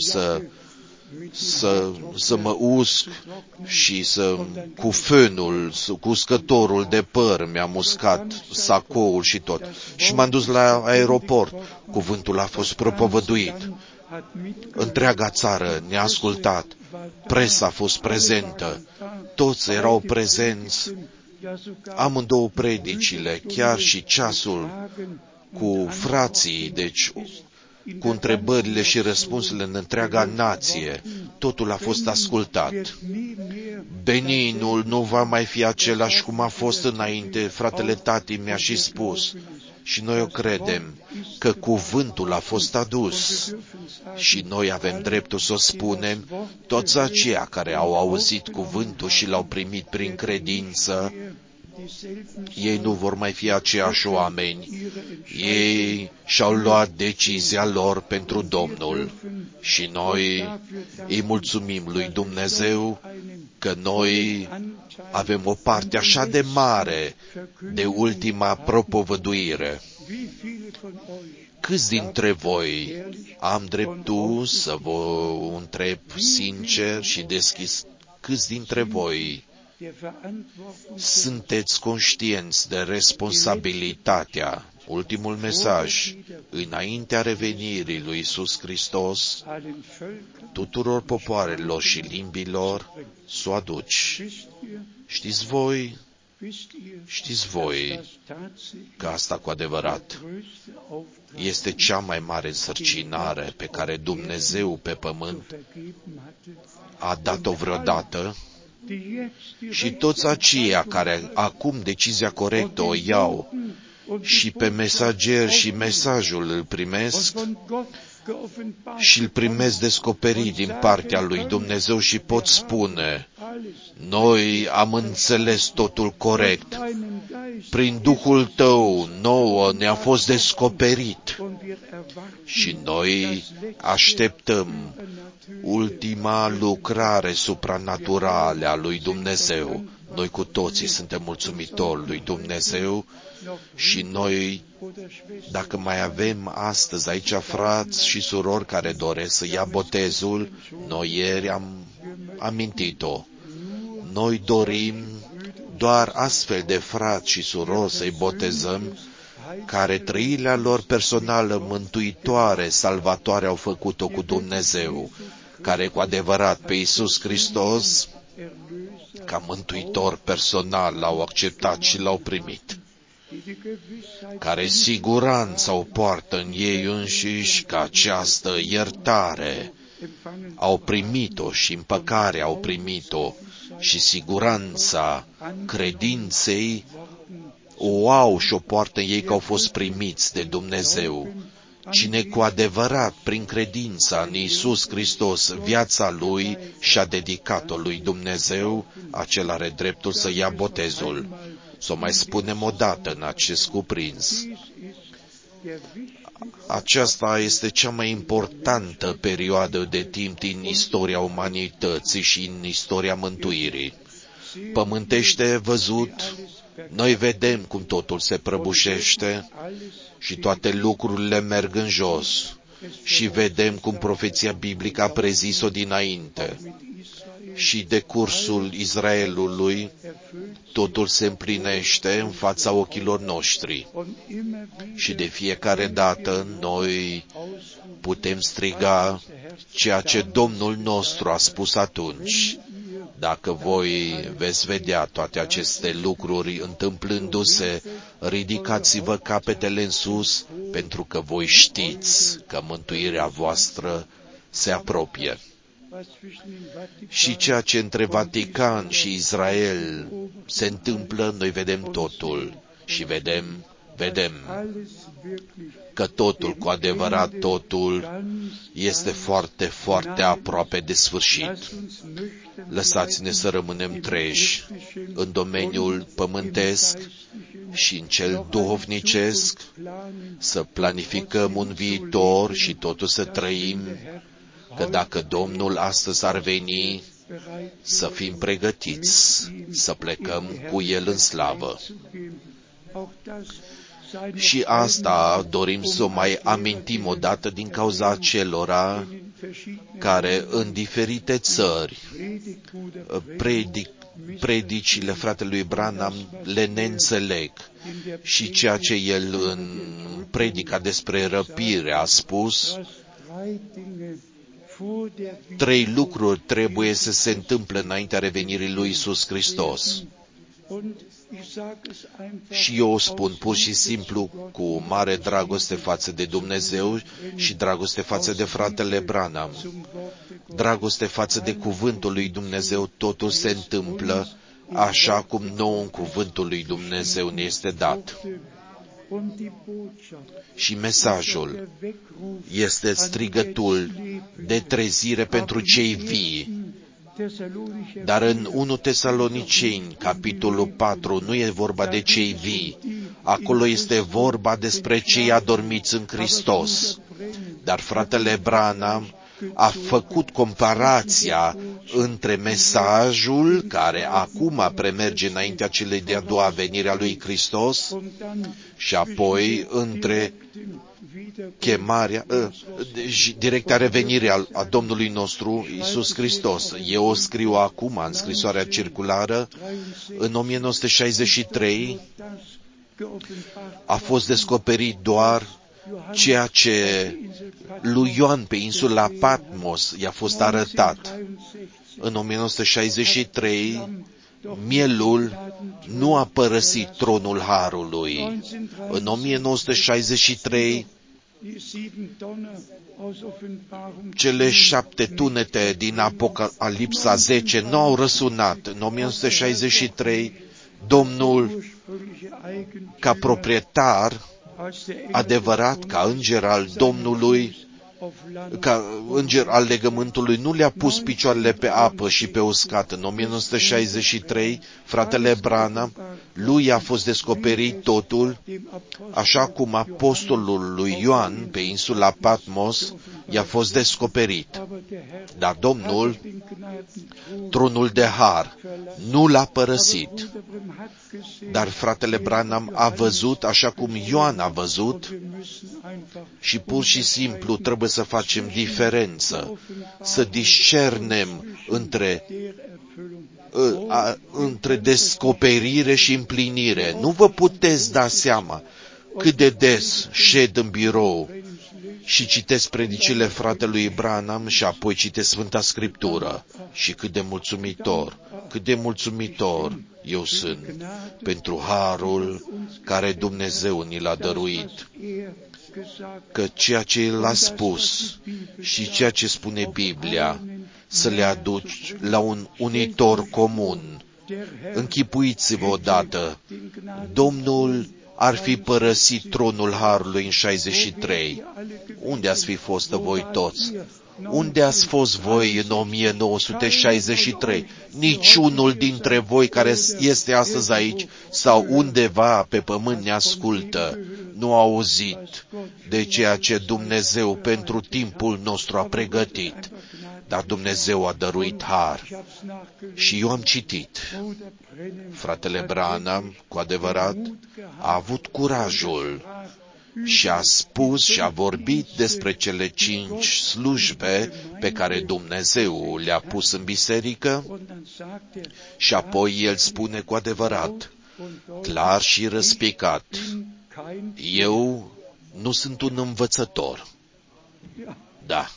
Speaker 1: să mă usc și cu fânul, cu uscătorul de păr mi-am uscat sacoul și tot. Și m-am dus la aeroport. Cuvântul a fost propovăduit. Întreaga țară ne-a ascultat. Presa a fost prezentă. Toți erau prezenți. Amândouă predicile, chiar și ceasul cu frații, deci cu întrebările și răspunsurile în întreaga nație. Totul a fost ascultat. Beninul nu va mai fi același cum a fost înainte, fratele Tati mi-a și spus. Și noi o credem că cuvântul a fost adus și noi avem dreptul să o spunem, toți aceia care au auzit cuvântul și l-au primit prin credință, ei nu vor mai fi aceiași oameni. Ei și-au luat decizia lor pentru Domnul și noi îi mulțumim lui Dumnezeu că noi avem o parte așa de mare de ultima propovăduire. Câți dintre voi am dreptul să vă întreb sincer și deschis, câți dintre voi sunteți conștienți de responsabilitatea, ultimul mesaj, înaintea revenirii lui Iisus Hristos, tuturor popoarelor și limbilor, să o aduci? Știți voi că asta cu adevărat este cea mai mare însărcinare pe care Dumnezeu pe pământ a dat-o vreodată? Și toți aceia care acum decizia corectă o iau și pe mesager și mesajul îl primesc și îl primesc descoperit din partea lui Dumnezeu și pot spune, noi am înțeles totul corect. Prin Duhul Tău nouă ne-a fost descoperit și noi așteptăm ultima lucrare supranaturală a lui Dumnezeu. Noi cu toții suntem mulțumitori lui Dumnezeu și noi, dacă mai avem astăzi aici frați și surori care doresc să ia botezul, noi ieri am amintit-o. Noi dorim doar astfel de frați și surori să-i botezăm care trăirea lor personală, mântuitoare, salvatoare au făcut-o cu Dumnezeu, care cu adevărat pe Iisus Hristos, ca mântuitor personal, l-au acceptat și l-au primit, care siguranța o poartă în ei înșiși că această iertare au primit-o și împăcarea au primit-o și siguranța credinței o au și o poartă în ei că au fost primiți de Dumnezeu. Cine cu adevărat, prin credința în Iisus Hristos, viața lui și-a dedicat-o lui Dumnezeu, acela are dreptul să ia botezul. Să o mai spunem o dată în acest cuprins. Aceasta este cea mai importantă perioadă de timp din istoria umanității și în istoria mântuirii. Pământește văzut, noi vedem cum totul se prăbușește și toate lucrurile merg în jos și vedem cum profeția biblică a prezis-o dinainte. Și de cursul Israelului totul se împlinește în fața ochilor noștri. Și de fiecare dată noi putem striga ceea ce Domnul nostru a spus atunci. Dacă voi veți vedea toate aceste lucruri întâmplându-se, ridicați-vă capetele în sus, pentru că voi știți că mântuirea voastră se apropie. Și ceea ce între Vatican și Israel se întâmplă, noi vedem totul și vedem că totul, cu adevărat totul, este foarte, foarte aproape de sfârșit. Lăsați-ne să rămânem treji în domeniul pământesc și în cel duhovnicesc, să planificăm un viitor și totul să trăim, că dacă Domnul astăzi ar veni, să fim pregătiți, să plecăm cu El în slavă. Și asta dorim să o mai amintim odată din cauza acelora care în diferite țări predicile fratelui Branham le neînțeleg și ceea ce el în predica despre răpire a spus, 3 lucruri trebuie să se întâmple înaintea revenirii lui Iisus Hristos. Și eu o spun pur și simplu cu mare dragoste față de Dumnezeu și dragoste față de fratele Branham. Dragoste față de cuvântul lui Dumnezeu, totul se întâmplă așa cum nouă în cuvântul lui Dumnezeu ne este dat. Și mesajul este strigătul de trezire pentru cei vii. Dar în 1 Tesaloniceni, capitolul 4, nu e vorba de cei vii. Acolo este vorba despre cei adormiți în Hristos. Dar fratele Branham a făcut comparația între mesajul care acum premerge înaintea celei de-a doua venire a lui Hristos și apoi între chemarea, directa revenire a Domnului nostru Iisus Hristos. Eu o scriu acum în scrisoarea circulară. În 1963 a fost descoperit doar ceea ce lui Ioan pe insula Patmos i-a fost arătat. În 1963 mielul nu a părăsit tronul Harului. În 1963 cele 7 tunete din Apocalipsa 10 nu au răsunat. În 1963 Domnul, ca proprietar adevărat, ca înger al Domnului, ca înger al legământului, nu le-a pus picioarele pe apă și pe uscat. În 1963, fratele Branham, lui a fost descoperit totul, așa cum apostolul lui Ioan pe insula Patmos i-a fost descoperit. Dar Domnul, tronul de har, nu l-a părăsit. Dar fratele Branham a văzut așa cum Ioan a văzut și pur și simplu trebuie să facem diferență, să discernem între descoperire și împlinire. Nu vă puteți da seama. cât de des șed în birou și citesc predicile fratelui Branham și apoi citesc Sfânta Scriptură și cât de mulțumitor eu sunt pentru harul care Dumnezeu ni l-a dăruit, că ceea ce El a spus și ceea ce spune Biblia să le aduci la un unitor comun. Închipuiți-vă odată, Domnul ar fi părăsit tronul harului în 63. Unde ați fi fost voi toți? Unde ați fost voi în 1963? Niciunul dintre voi care este astăzi aici sau undeva pe pământ ne ascultă, nu a auzit de ceea ce Dumnezeu pentru timpul nostru a pregătit. Dar Dumnezeu a dăruit har. Și eu am citit. Fratele Branham, cu adevărat, a avut curajul și a spus și a vorbit despre cele 5 slujbe pe care Dumnezeu le-a pus în biserică și apoi el spune cu adevărat, clar și răspicat, eu nu sunt un învățător. Da.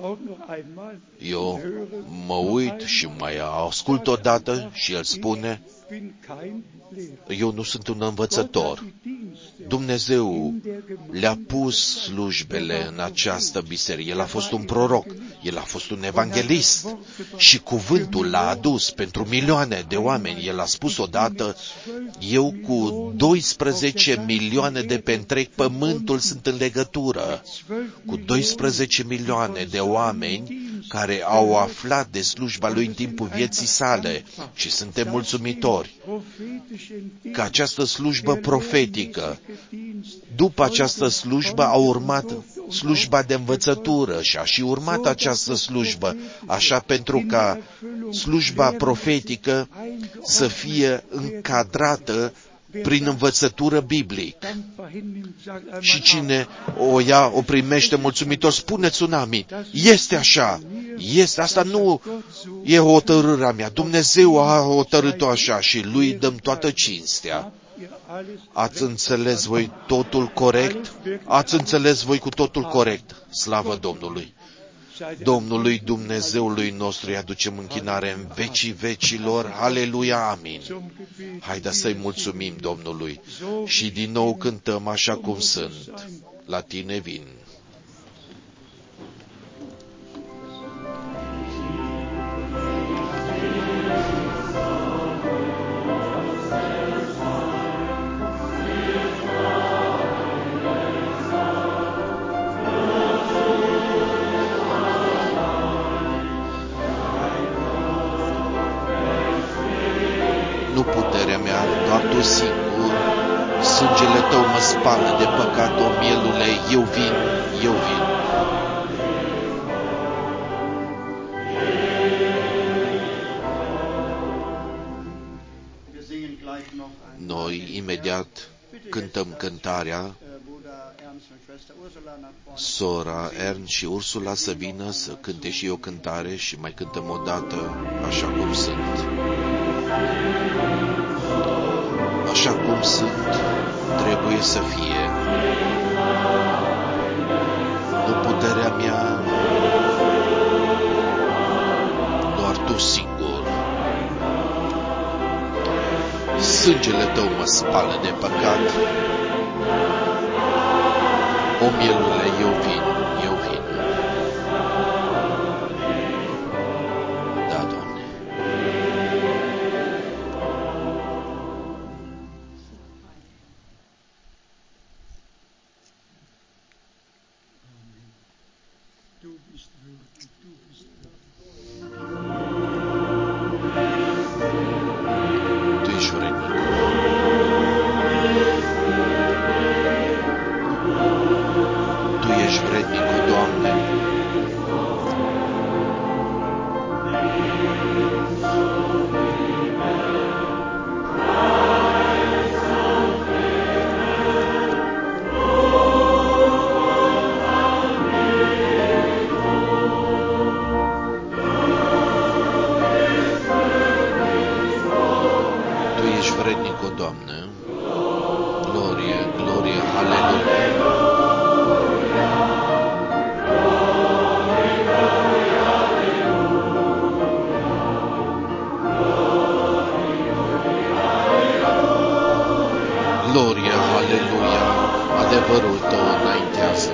Speaker 1: Eu mă uit și mai ascult odată și el spune, eu nu sunt un învățător. Dumnezeu le-a pus slujbele în această biserică. El a fost un proroc, el a fost un evanghelist și cuvântul l-a adus pentru milioane de oameni. El a spus odată, eu cu 12 milioane de pe întreg pământul sunt în legătură. Cu 12 milioane de oameni care au aflat de slujba lui în timpul vieții sale și suntem mulțumitori că această slujbă profetică, după această slujbă a urmat slujba de învățătură și a și urmat această slujbă, așa pentru ca slujba profetică să fie încadrată prin învățătură biblică. Și cine o ia, o primește mulțumitor, spuneți un amin. Este așa. Este, asta nu e hotărârea mea. Dumnezeu a hotărât-o așa și lui dăm toată cinstea. Ați înțeles voi totul corect? Ați înțeles voi cu totul corect? Slavă Domnului! Domnului Dumnezeului nostru îi aducem închinare în vecii vecilor. Aleluia, amin. Haideți să-i mulțumim Domnului și din nou cântăm așa cum sunt. La tine vin. Nu puterea mea, doar Tu singur, sângele Tău mă spală de păcat, o mielule, eu vin, eu vin. Noi imediat cântăm cântarea. Sora Ern și Ursula să vină să cânte și eu cântare și mai cântăm o dată așa cum sunt. Așa cum sunt, trebuie să fie. Nu puterea mea, doar Tu singur. Sângele Tău mă spală de păcat. O mielule, eu vin, eu vin. Da, Doamne. Tu ești vrednic. Tu ești vrednic, Doamne. Tu ești vrednic, Doamne. Glorie, glorie. Glorie, aleluia. Gloria, aleluia, adevărul tău înaintează.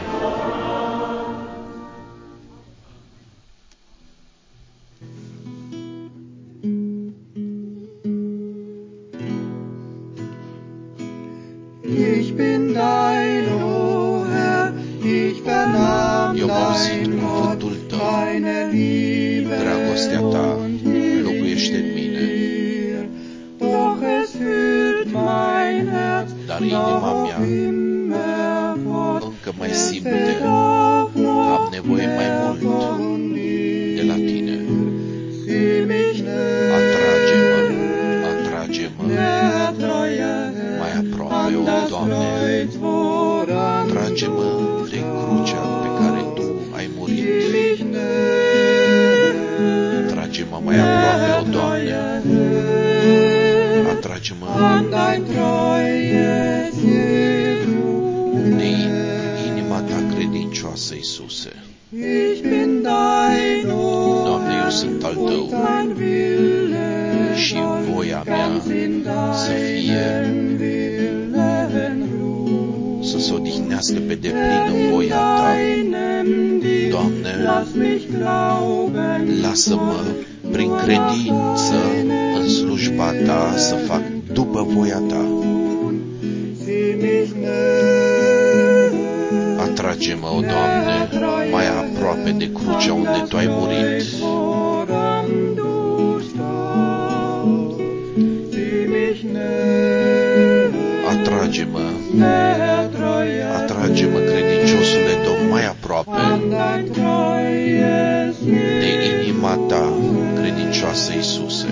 Speaker 3: Ich bin dein, o Herr, ich vernahm
Speaker 1: Eu am auzit
Speaker 3: dein Wort,
Speaker 1: cuvântul tău,
Speaker 3: deine Liebe
Speaker 1: dragostea ta
Speaker 3: und
Speaker 1: locuiește în mine,
Speaker 3: mir. Doch es fühlt mein Herz
Speaker 1: dar inima
Speaker 3: noch
Speaker 1: mea
Speaker 3: immer fort.
Speaker 1: încă mai
Speaker 3: Es
Speaker 1: simte
Speaker 3: fehlt
Speaker 1: că
Speaker 3: doch
Speaker 1: am
Speaker 3: noch
Speaker 1: nevoie mai
Speaker 3: mehr
Speaker 1: mult
Speaker 3: von
Speaker 1: de la tine.
Speaker 3: Sieh mich
Speaker 1: Atrage-mă, atrage-mă
Speaker 3: näher, treuer
Speaker 1: mai
Speaker 3: Herr,
Speaker 1: aproape,
Speaker 3: an
Speaker 1: o
Speaker 3: das
Speaker 1: Doamne.
Speaker 3: Kreuz, woran
Speaker 1: Atrage-mă de crucea pe care Tu ai murit.
Speaker 3: Sieh mich näher,
Speaker 1: Atrage-mă mai aproape, o Doamne. Atrage-mă
Speaker 3: an dein treues Jesu.
Speaker 1: de inima Ta credincioasă, Iisuse.
Speaker 3: Ich bin dein, o
Speaker 1: Doamne, eu sunt al Tău
Speaker 3: und dein Wille
Speaker 1: și voia mea
Speaker 3: ganz in
Speaker 1: să fie,
Speaker 3: deinem Willen ruht.
Speaker 1: să se odihnească pe deplin în voia Ta. Doamne,
Speaker 3: Lass mich glauben,
Speaker 1: lasă-mă prin credință în slujba Ta să fac după voia Ta.
Speaker 3: sieh mich näher,
Speaker 1: Atrage-mă, o Doamne, mai aproape de crucea unde Tu ai murit.
Speaker 3: woran du starbst. Sieh mich näher,
Speaker 1: Atrage-mă,
Speaker 3: näher, treuer
Speaker 1: atrage-mă, credinciosule Domn, mai aproape
Speaker 3: an dein treues
Speaker 1: de inima Ta credincioasă, Iisuse.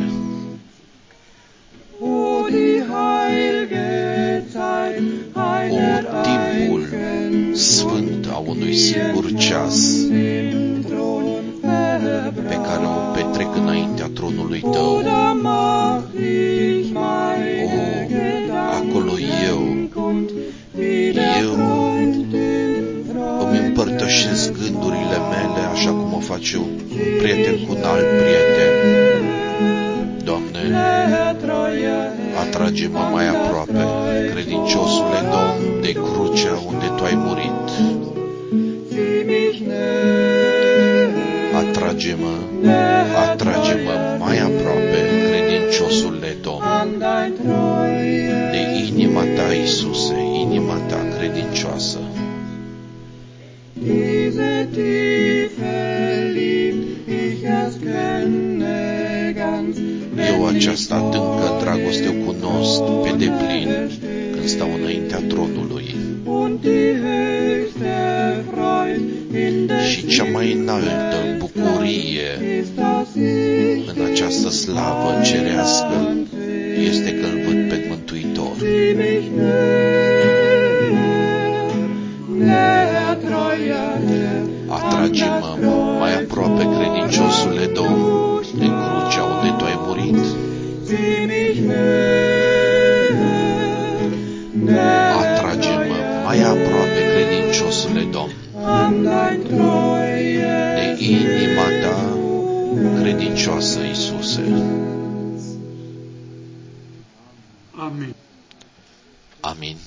Speaker 3: O die heilige Zeit,
Speaker 1: O,
Speaker 3: einer
Speaker 1: timpul
Speaker 3: einzigen
Speaker 1: sfânt a unui singur ceas
Speaker 3: im Thron
Speaker 1: pe care o petrec înaintea tronului Tău.
Speaker 3: Oder mach ich meine
Speaker 1: O,
Speaker 3: Gedanken
Speaker 1: acolo eu
Speaker 3: kund, wie der
Speaker 1: Eu
Speaker 3: Freund den Freund
Speaker 1: îmi împărtășesc gândurile mele așa cum o face un prieten cu un alt prieten. Doamne,
Speaker 3: näher, treuer Herr,
Speaker 1: atrage-mă mai aproape, credinciosule Domn, de crucea unde Tu ai murit.
Speaker 3: sieh mich näher,
Speaker 1: Atrage-mă, atrage-mă mai aproape, credinciosule Domn,
Speaker 3: an dein treues
Speaker 1: de inima Ta, Iisuse, inima Ta credincioasă.
Speaker 3: Diese Tiefe liebt ich erst kenne ganz,
Speaker 1: Eu această adâncă dragoste o cunosc pe deplin când stau înaintea tronului.
Speaker 3: und die höchste Freude in der
Speaker 1: Și cea mai înaltă bucurie
Speaker 3: ist, dass ich
Speaker 1: în această slavă cerească este că îl văd pe Mântuitor.
Speaker 3: sieh mich näher, näher, treuer Herr,
Speaker 1: Atrage-mă mai aproape, credinciosule Domn, de crucea unde Tu ai murit.
Speaker 3: sieh mich näher, näher,
Speaker 1: Atrage-mă mai aproape, credinciosule Domn,
Speaker 3: an dein treues
Speaker 1: de inima Ta credincioasă, Iisuse.
Speaker 2: Amen.
Speaker 1: Amin.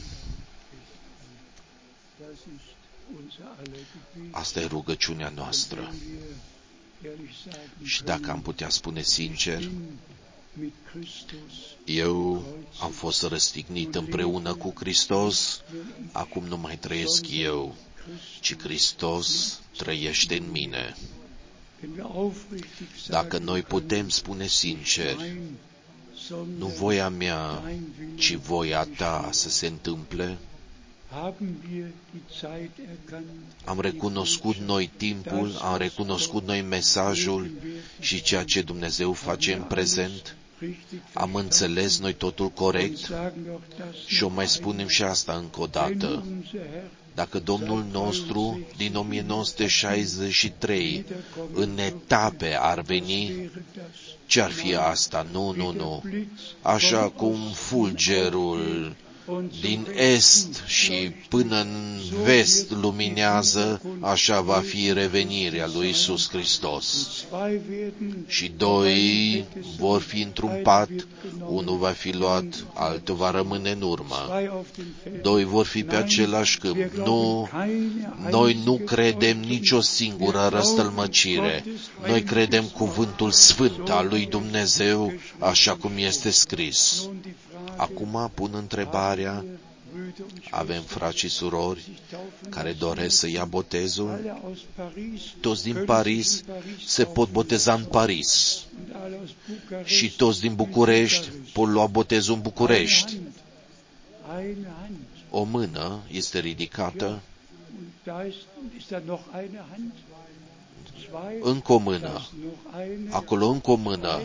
Speaker 2: Das ist unser aller Gebet.
Speaker 1: Asta e rugăciunea noastră.
Speaker 2: Wenn wir ehrlich sagen
Speaker 1: Și dacă am putea spune sincer,
Speaker 2: können, mit Christus
Speaker 1: eu am fost răstignit împreună cu Hristos, acum nu mai trăiesc eu, ci Hristos trăiește în mine.
Speaker 2: wenn wir aufrichtig
Speaker 1: Dacă
Speaker 2: sagen,
Speaker 1: noi putem spune sincer,
Speaker 2: nein,
Speaker 1: nu
Speaker 2: sondern
Speaker 1: voia mea,
Speaker 2: dein Wille
Speaker 1: ci voia Ta să se întâmple,
Speaker 2: haben wir die Zeit erkannt,
Speaker 1: am recunoscut noi timpul, am recunoscut noi mesajul și ceea ce Dumnezeu face în prezent,
Speaker 2: richtig
Speaker 1: am înțeles noi totul corect
Speaker 2: sagen auch das
Speaker 1: și o mai spunem și asta încă o
Speaker 2: wenn
Speaker 1: dată.
Speaker 2: unser Herr
Speaker 1: Dacă Domnul nostru din 1963 în etape ar veni,
Speaker 2: wäre das
Speaker 1: ce-ar fi asta? Nu, nu, nu. Așa cum fulgerul din est și până în vest luminează, așa va fi revenirea lui Iisus Hristos. Și doi vor fi într-un pat, unul va fi luat, altul va rămâne în urmă. Doi vor fi pe același câmp. Nu, noi nu credem nicio singură răstălmăcire. Noi credem cuvântul sfânt al lui Dumnezeu, așa cum este scris. Acum pun întrebarea, avem frați și surori care doresc să ia botezul? Toți din Paris se pot boteza în Paris și toți din București pot lua botezul în București. O mână este ridicată, încă o mână, acolo încă o mână.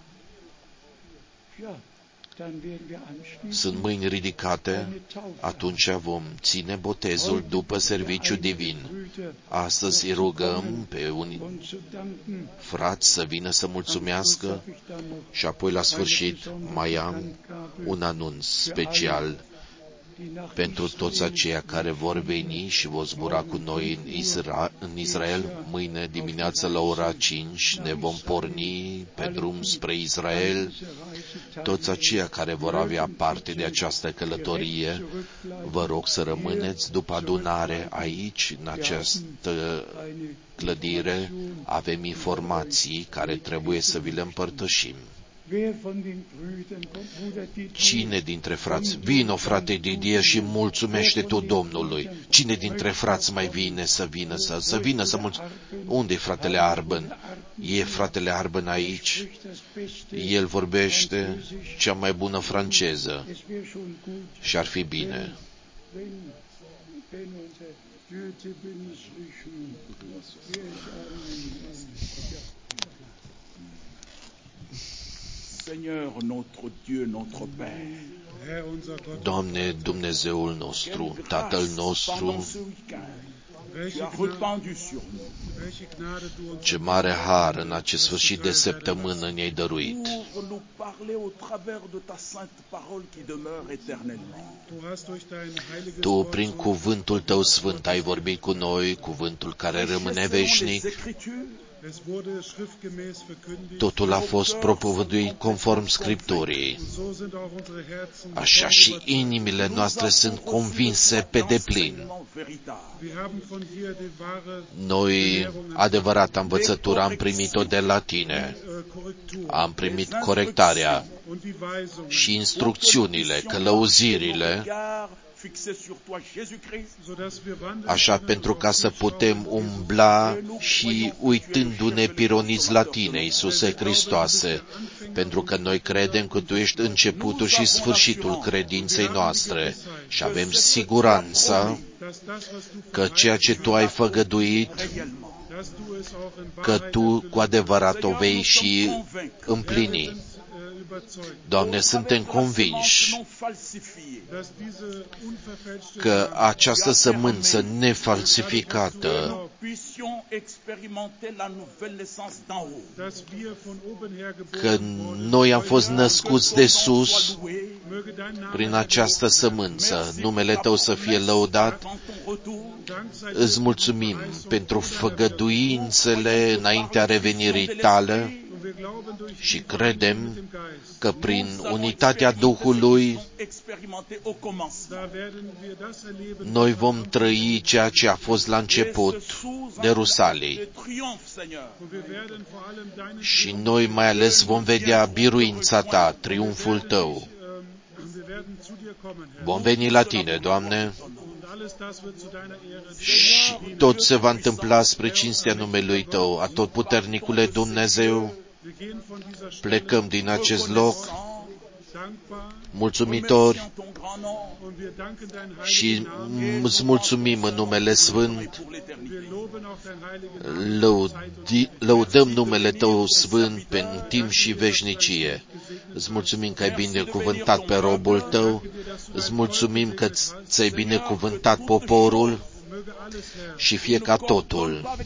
Speaker 1: Sunt mâini ridicate, atunci vom ține botezul după serviciu divin. Astăzi îi rugăm pe unii frați să vină să mulțumească și apoi la sfârșit mai am un anunț special pentru toți aceia care vor veni și vor zbura cu noi în Israel. Mâine dimineață la ora 5 ne vom porni pe drum spre Israel. Toți aceia care vor avea parte de această călătorie, vă rog să rămâneți după adunare aici, în această clădire. Avem informații care trebuie să vi le împărtășim. Cine dintre frați? Vino, frate Didier, și mulțumește tu Domnului. Cine dintre frați mai vine să vină să mulțumească? Unde e fratele Arben? E fratele Arben aici? El vorbește cea mai bună franceză și ar fi bine. Doamne, Dumnezeul nostru, Tatăl nostru, ce mare har în acest sfârșit de săptămână ne-ai dăruit. Tu, prin cuvântul Tău sfânt, ai vorbit cu noi, cuvântul care rămâne veșnic. Totul a fost propovăduit conform Scripturii. Așa și inimile noastre sunt convinse pe deplin. Noi, adevărata învățătură, am primit-o de la Tine. Am primit corectarea și instrucțiunile, călăuzirile, așa pentru ca să putem umbla și uitându-ne pironiți la Tine, Iisuse Hristoase, pentru că noi credem că Tu ești începutul și sfârșitul credinței noastre și avem siguranța că ceea ce Tu ai făgăduit, că Tu cu adevărat o vei și împlini. Doamne, suntem convinși că această sămânță nefalsificată, că noi am fost născuți de sus prin această sămânță, numele Tău să fie lăudat. Îți mulțumim pentru făgăduințele înaintea revenirii Tale și credem că prin unitatea Duhului noi vom trăi ceea ce a fost la început de Rusalii. Și noi mai ales vom vedea biruința Ta, triumful Tău. Vom veni la Tine, Doamne, și tot se va întâmpla spre cinstea numelui Tău, Atotputernicule Dumnezeu. Plecăm din acest loc mulțumitori și îți mulțumim în numele Sfânt, lăudăm numele Tău Sfânt pe timp și veșnicie. Îți mulțumim că ai binecuvântat pe robul Tău, îți mulțumim că ți-ai binecuvântat poporul și fie ca totul,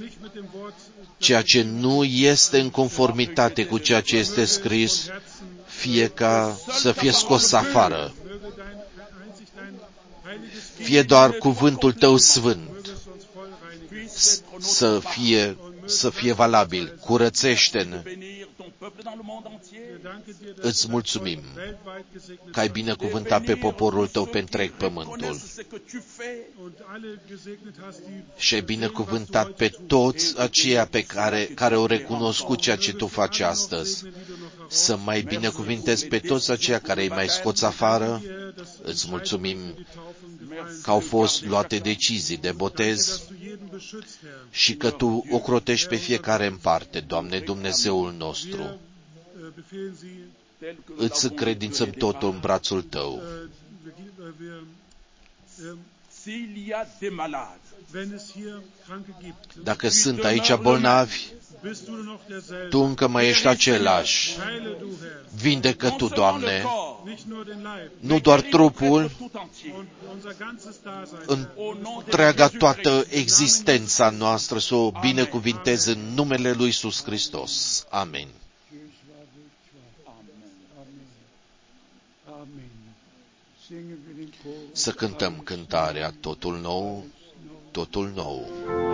Speaker 1: ceea ce nu este în conformitate cu ceea ce este scris, fie ca să fie scos afară, fie doar cuvântul Tău sfânt să fie valabil. Curățește-ne. Îți mulțumim că ai binecuvântat pe poporul Tău pe întreg pământul și ai binecuvântat pe toți aceia care au recunoscut ceea ce Tu faci astăzi. Să mai binecuvintezi pe toți aceia care îi mai scoți afară. Îți mulțumim că au fost luate decizii de botez și că Tu ocrotești pe fiecare în parte, Doamne, Dumnezeul nostru. Îți încredințăm totul în brațul Tău. Dacă sunt aici bolnavi, Tu încă mai ești același. Vindecă Tu, Doamne, nu doar trupul, întreaga toată existența noastră să o binecuvinteze în numele Lui Iisus Hristos. Amin. Să cântăm cântarea Totul nou, totul nou.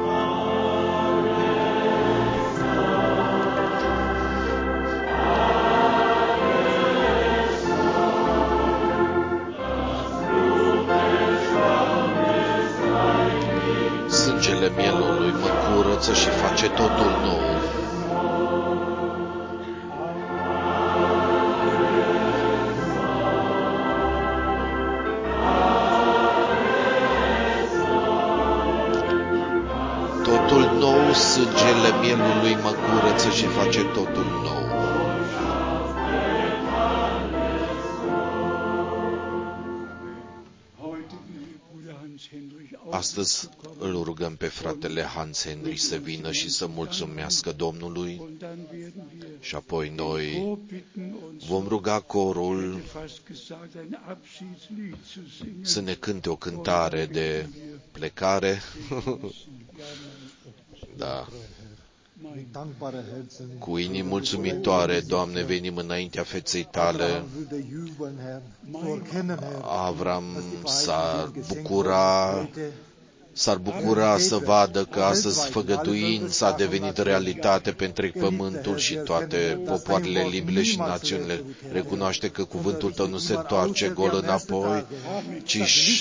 Speaker 1: Sângele mielului mă curăță și face totul nou. Totul nou, sângele mielului mă curăță și face totul nou. Astăzi îl rugăm pe fratele Hans Henrich să vină și să mulțumească Domnului și apoi noi vom ruga corul să ne cânte o cântare de plecare. Da. Cu inimi mulțumitoare, Doamne, venim înaintea feței Tale. Avram s-ar bucura să vadă că astăzi făgăduința a devenit realitate pe întreg pământul și toate popoarele, limbile și națiunile recunoaște că cuvântul Tău nu se întoarce gol înapoi, ci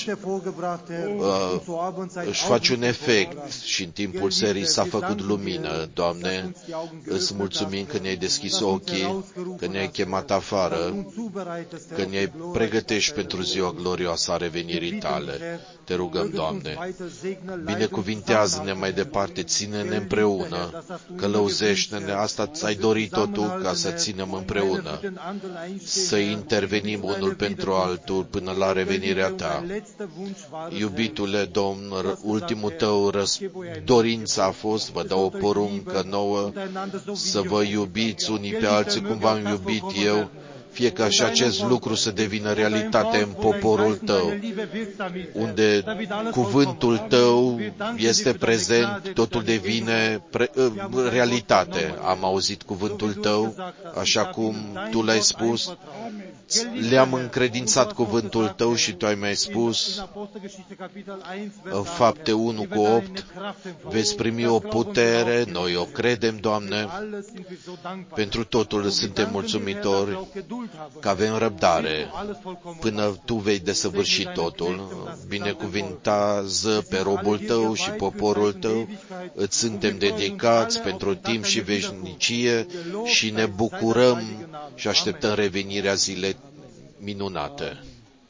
Speaker 1: își face un efect și în timpul serii s-a făcut lumină. Doamne, îți mulțumim că ne-ai deschis ochii, că ne-ai chemat afară, că ne-ai pregătești pentru ziua glorioasă a revenirii Tale. Te rugăm, Doamne, binecuvintează-ne mai departe, ține-ne împreună, călăuzește-ne, asta ți-ai dorit-o Tu, ca să ținem împreună, să intervenim unul pentru altul până la revenirea Ta. Iubitule Domn, ultimul Tău dorință a fost, vă dau o poruncă nouă, să vă iubiți unii pe alții cum v-am iubit eu, fie ca și acest lucru să devină realitate în poporul Tău. Unde cuvântul Tău este prezent, totul devine realitate. Am auzit cuvântul Tău, așa cum Tu l-ai spus, le-am încredințat cuvântul Tău și Tu ai mai spus, în Fapte 1:8, veți primi o putere, noi o credem, Doamne, pentru totul suntem mulțumitori, că avem răbdare până Tu vei desăvârși totul. Binecuvintează pe robul Tău și poporul Tău, îți suntem dedicați pentru timp și veșnicie și ne bucurăm și așteptăm revenirea zilei minunate.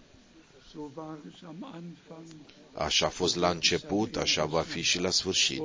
Speaker 1: Așa a fost la început, așa va fi și la sfârșit.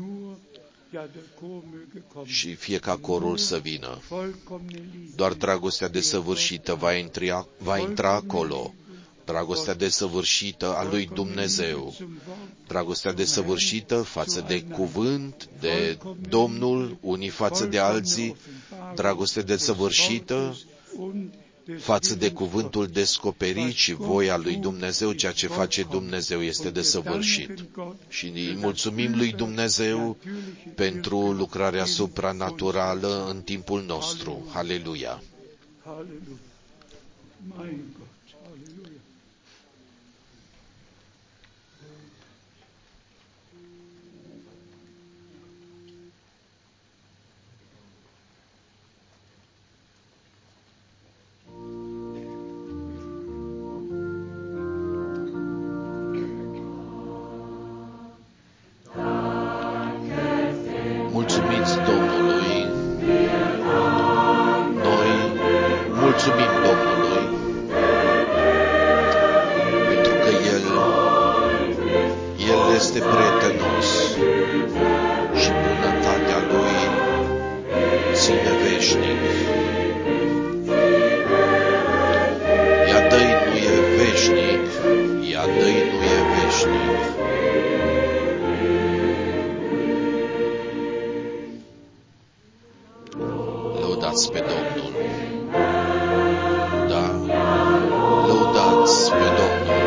Speaker 1: Și fie ca corul să vină. Doar dragostea desăvârșită va intra acolo. Dragostea desăvârșită a lui Dumnezeu. Dragostea desăvârșită față de cuvânt, de Domnul, unii față de alții. Dragostea desăvârșită față de cuvântul descoperit și voia lui Dumnezeu, ceea ce face Dumnezeu este desăvârșit. Și îi mulțumim lui Dumnezeu pentru lucrarea supranaturală în timpul nostru. Haleluia!
Speaker 3: Halleluja. Mein Gott, Halleluja.
Speaker 1: Mulțumiți Domnului, noi mulțumim Domnului, pentru că El este prietenos și bunătatea Lui ține veșnic. Ea dă-i nu e veșnic, ea dă-i nu e veșnic. Lăudați pe Domnul. Da, lăudați pe Domnul.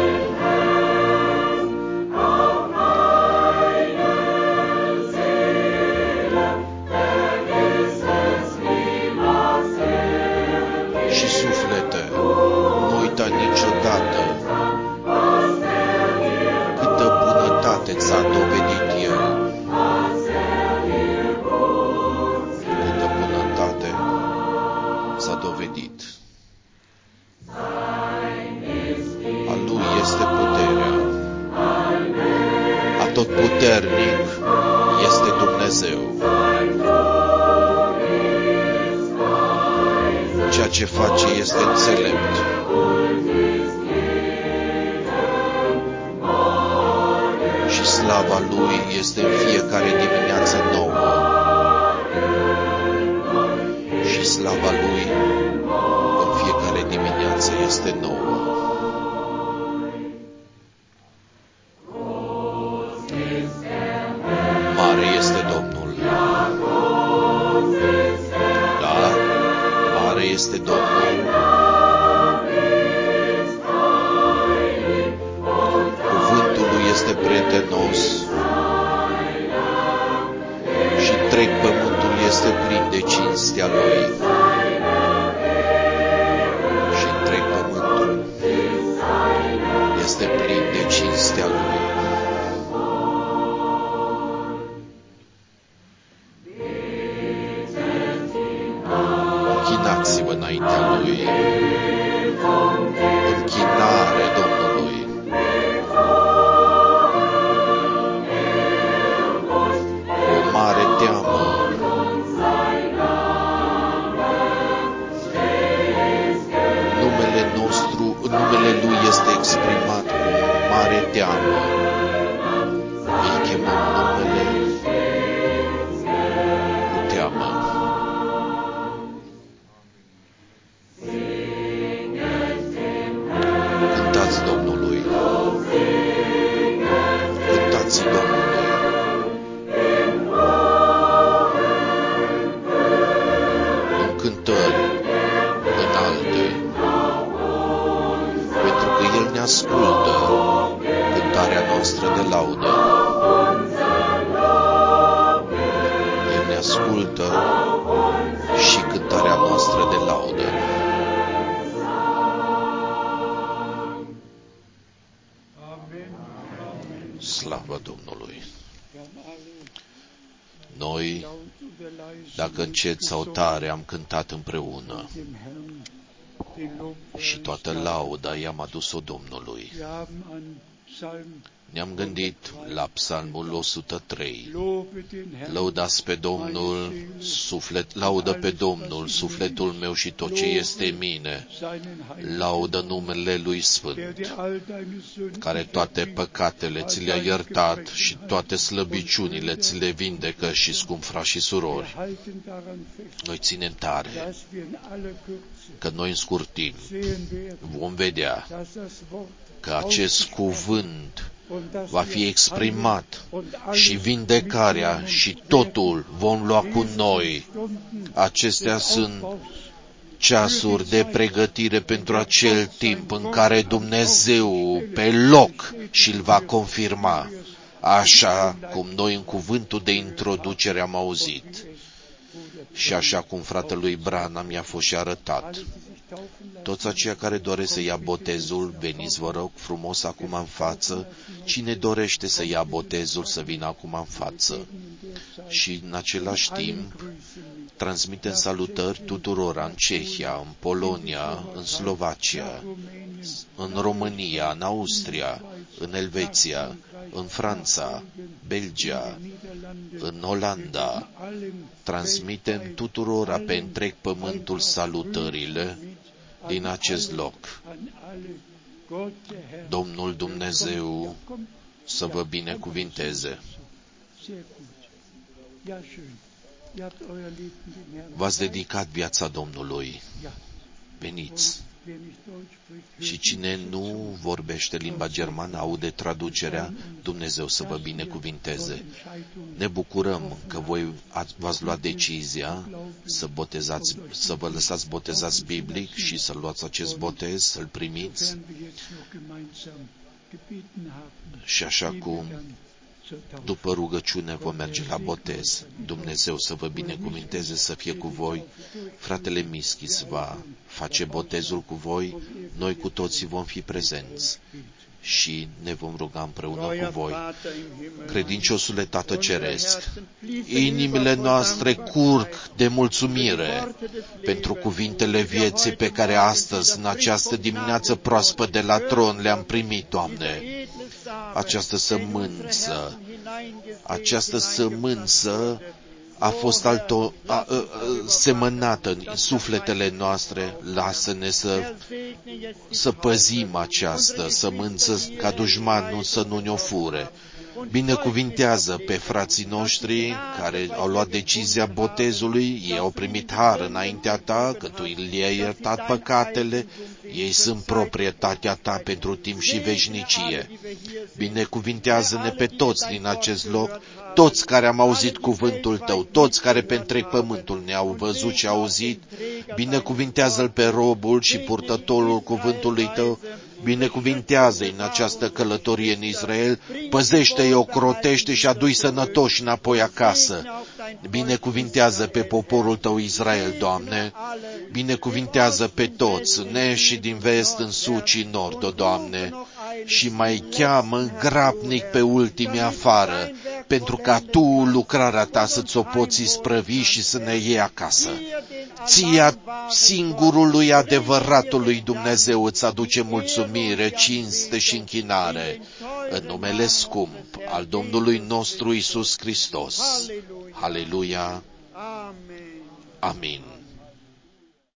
Speaker 1: Și suflete, nu uita niciodată câtă bunătate ți-a dovedit El. Câtă bunătate s-a dovedit. A Lui este puterea. Atotputernic este Dumnezeu. Ceea ce face este înțelept. Și slava Lui este în fiecare dimineață nouă. Și slava Lui în fiecare dimineață este nouă. Mare este Domnul. Da, mare este Domnul. Cuvântul Lui este prietenos și întreg pământul este plin de cinstea Lui. Și întreg pământul este plin de cinstea Lui. Închinați-vă înaintea Lui. Închinare Domnului. O mare teamă. Numele Lui este exprimat cu o mare teamă. Îi chemăm numele cu teamă. Cântați Domnului. Cântați Domnului. În cântări înalte. Pentru că El ne ascultă cântarea noastră de laudă. El ne ascultă și cântarea noastră de laudă. Slavă Domnului! Noi, dacă încet sau tare, am cântat împreună și toată lauda i-am adus-o Domnului. Ne-am gândit la Psalmul 103. Lăudați pe Domnul, laudă pe Domnul, sufletul meu și tot ce este în mine. Laudă numele Lui Sfânt, care toate păcatele ți le-a iertat și toate slăbiciunile ți le vindecă și scump frați și surori. Noi ținem tare că noi în scurt timp vom vedea că acest cuvânt va fi exprimat și vindecarea și totul vom lua cu noi. Acestea sunt ceasuri de pregătire pentru acel timp în care Dumnezeu pe loc și-l va confirma, așa cum noi în cuvântul de introducere am auzit și așa cum fratelui Branham mi-a fost și arătat. Toți aceia care doresc să ia botezul, veniți vă rog frumos acum în față. Cine dorește să ia botezul, să vină acum în față. Și în același timp, transmitem salutări tuturor în Cehia, în Polonia, în Slovacia, în România, în Austria, în Elveția, în Franța, Belgia, în Olanda. Transmitem tuturora pe întreg pământul salutările din acest loc. Domnul Dumnezeu să vă binecuvinteze. V-ați dedicat viața Domnului. Veniți. Și cine nu vorbește limba germană, aude traducerea, Dumnezeu să vă binecuvinteze. Ne bucurăm că voi v-ați luat decizia să vă lăsați botezați biblic și să luați acest botez, să-l primiți. Și așa cum după rugăciune vom merge la botez. Dumnezeu să vă binecuvinteze, să fie cu voi. Fratele Mischis va face botezul cu voi. Noi cu toții vom fi prezenți și ne vom ruga împreună cu voi. Credinciosule Tată Ceresc, inimile noastre curg de mulțumire pentru cuvintele vieții pe care astăzi, în această dimineață proaspăt de la tron, le-am primit, Doamne. Această sămânță a fost semănată în sufletele noastre. Lasă-ne să păzim această sămânță ca dușmanul să nu ne-o fure. Binecuvintează pe frații noștri care au luat decizia botezului, ei au primit har înaintea ta, că tu le-ai iertat păcatele, ei sunt proprietatea ta pentru timp și veșnicie. Binecuvintează-ne pe toți din acest loc, toți care am auzit cuvântul tău, toți care pe întreg pământul ne-au văzut și auzit, binecuvintează-l pe robul și purtătorul cuvântului tău, binecuvintează-i în această călătorie în Israel, păzește-i, ocrotește și adu-i sănătoși înapoi acasă. Binecuvintează pe poporul tău Israel, Doamne, binecuvintează pe toți, în est și din vest, în sud și în nord, Doamne, și mai cheamă grabnic pe ultimii afară, pentru ca tu lucrarea ta să-ți o poți isprăvi și să ne iei acasă. Ție singurului adevăratului Dumnezeu îți aduce mulțumire, cinste și închinare, în numele scump al Domnului nostru Iisus Hristos. Aleluia! Amin!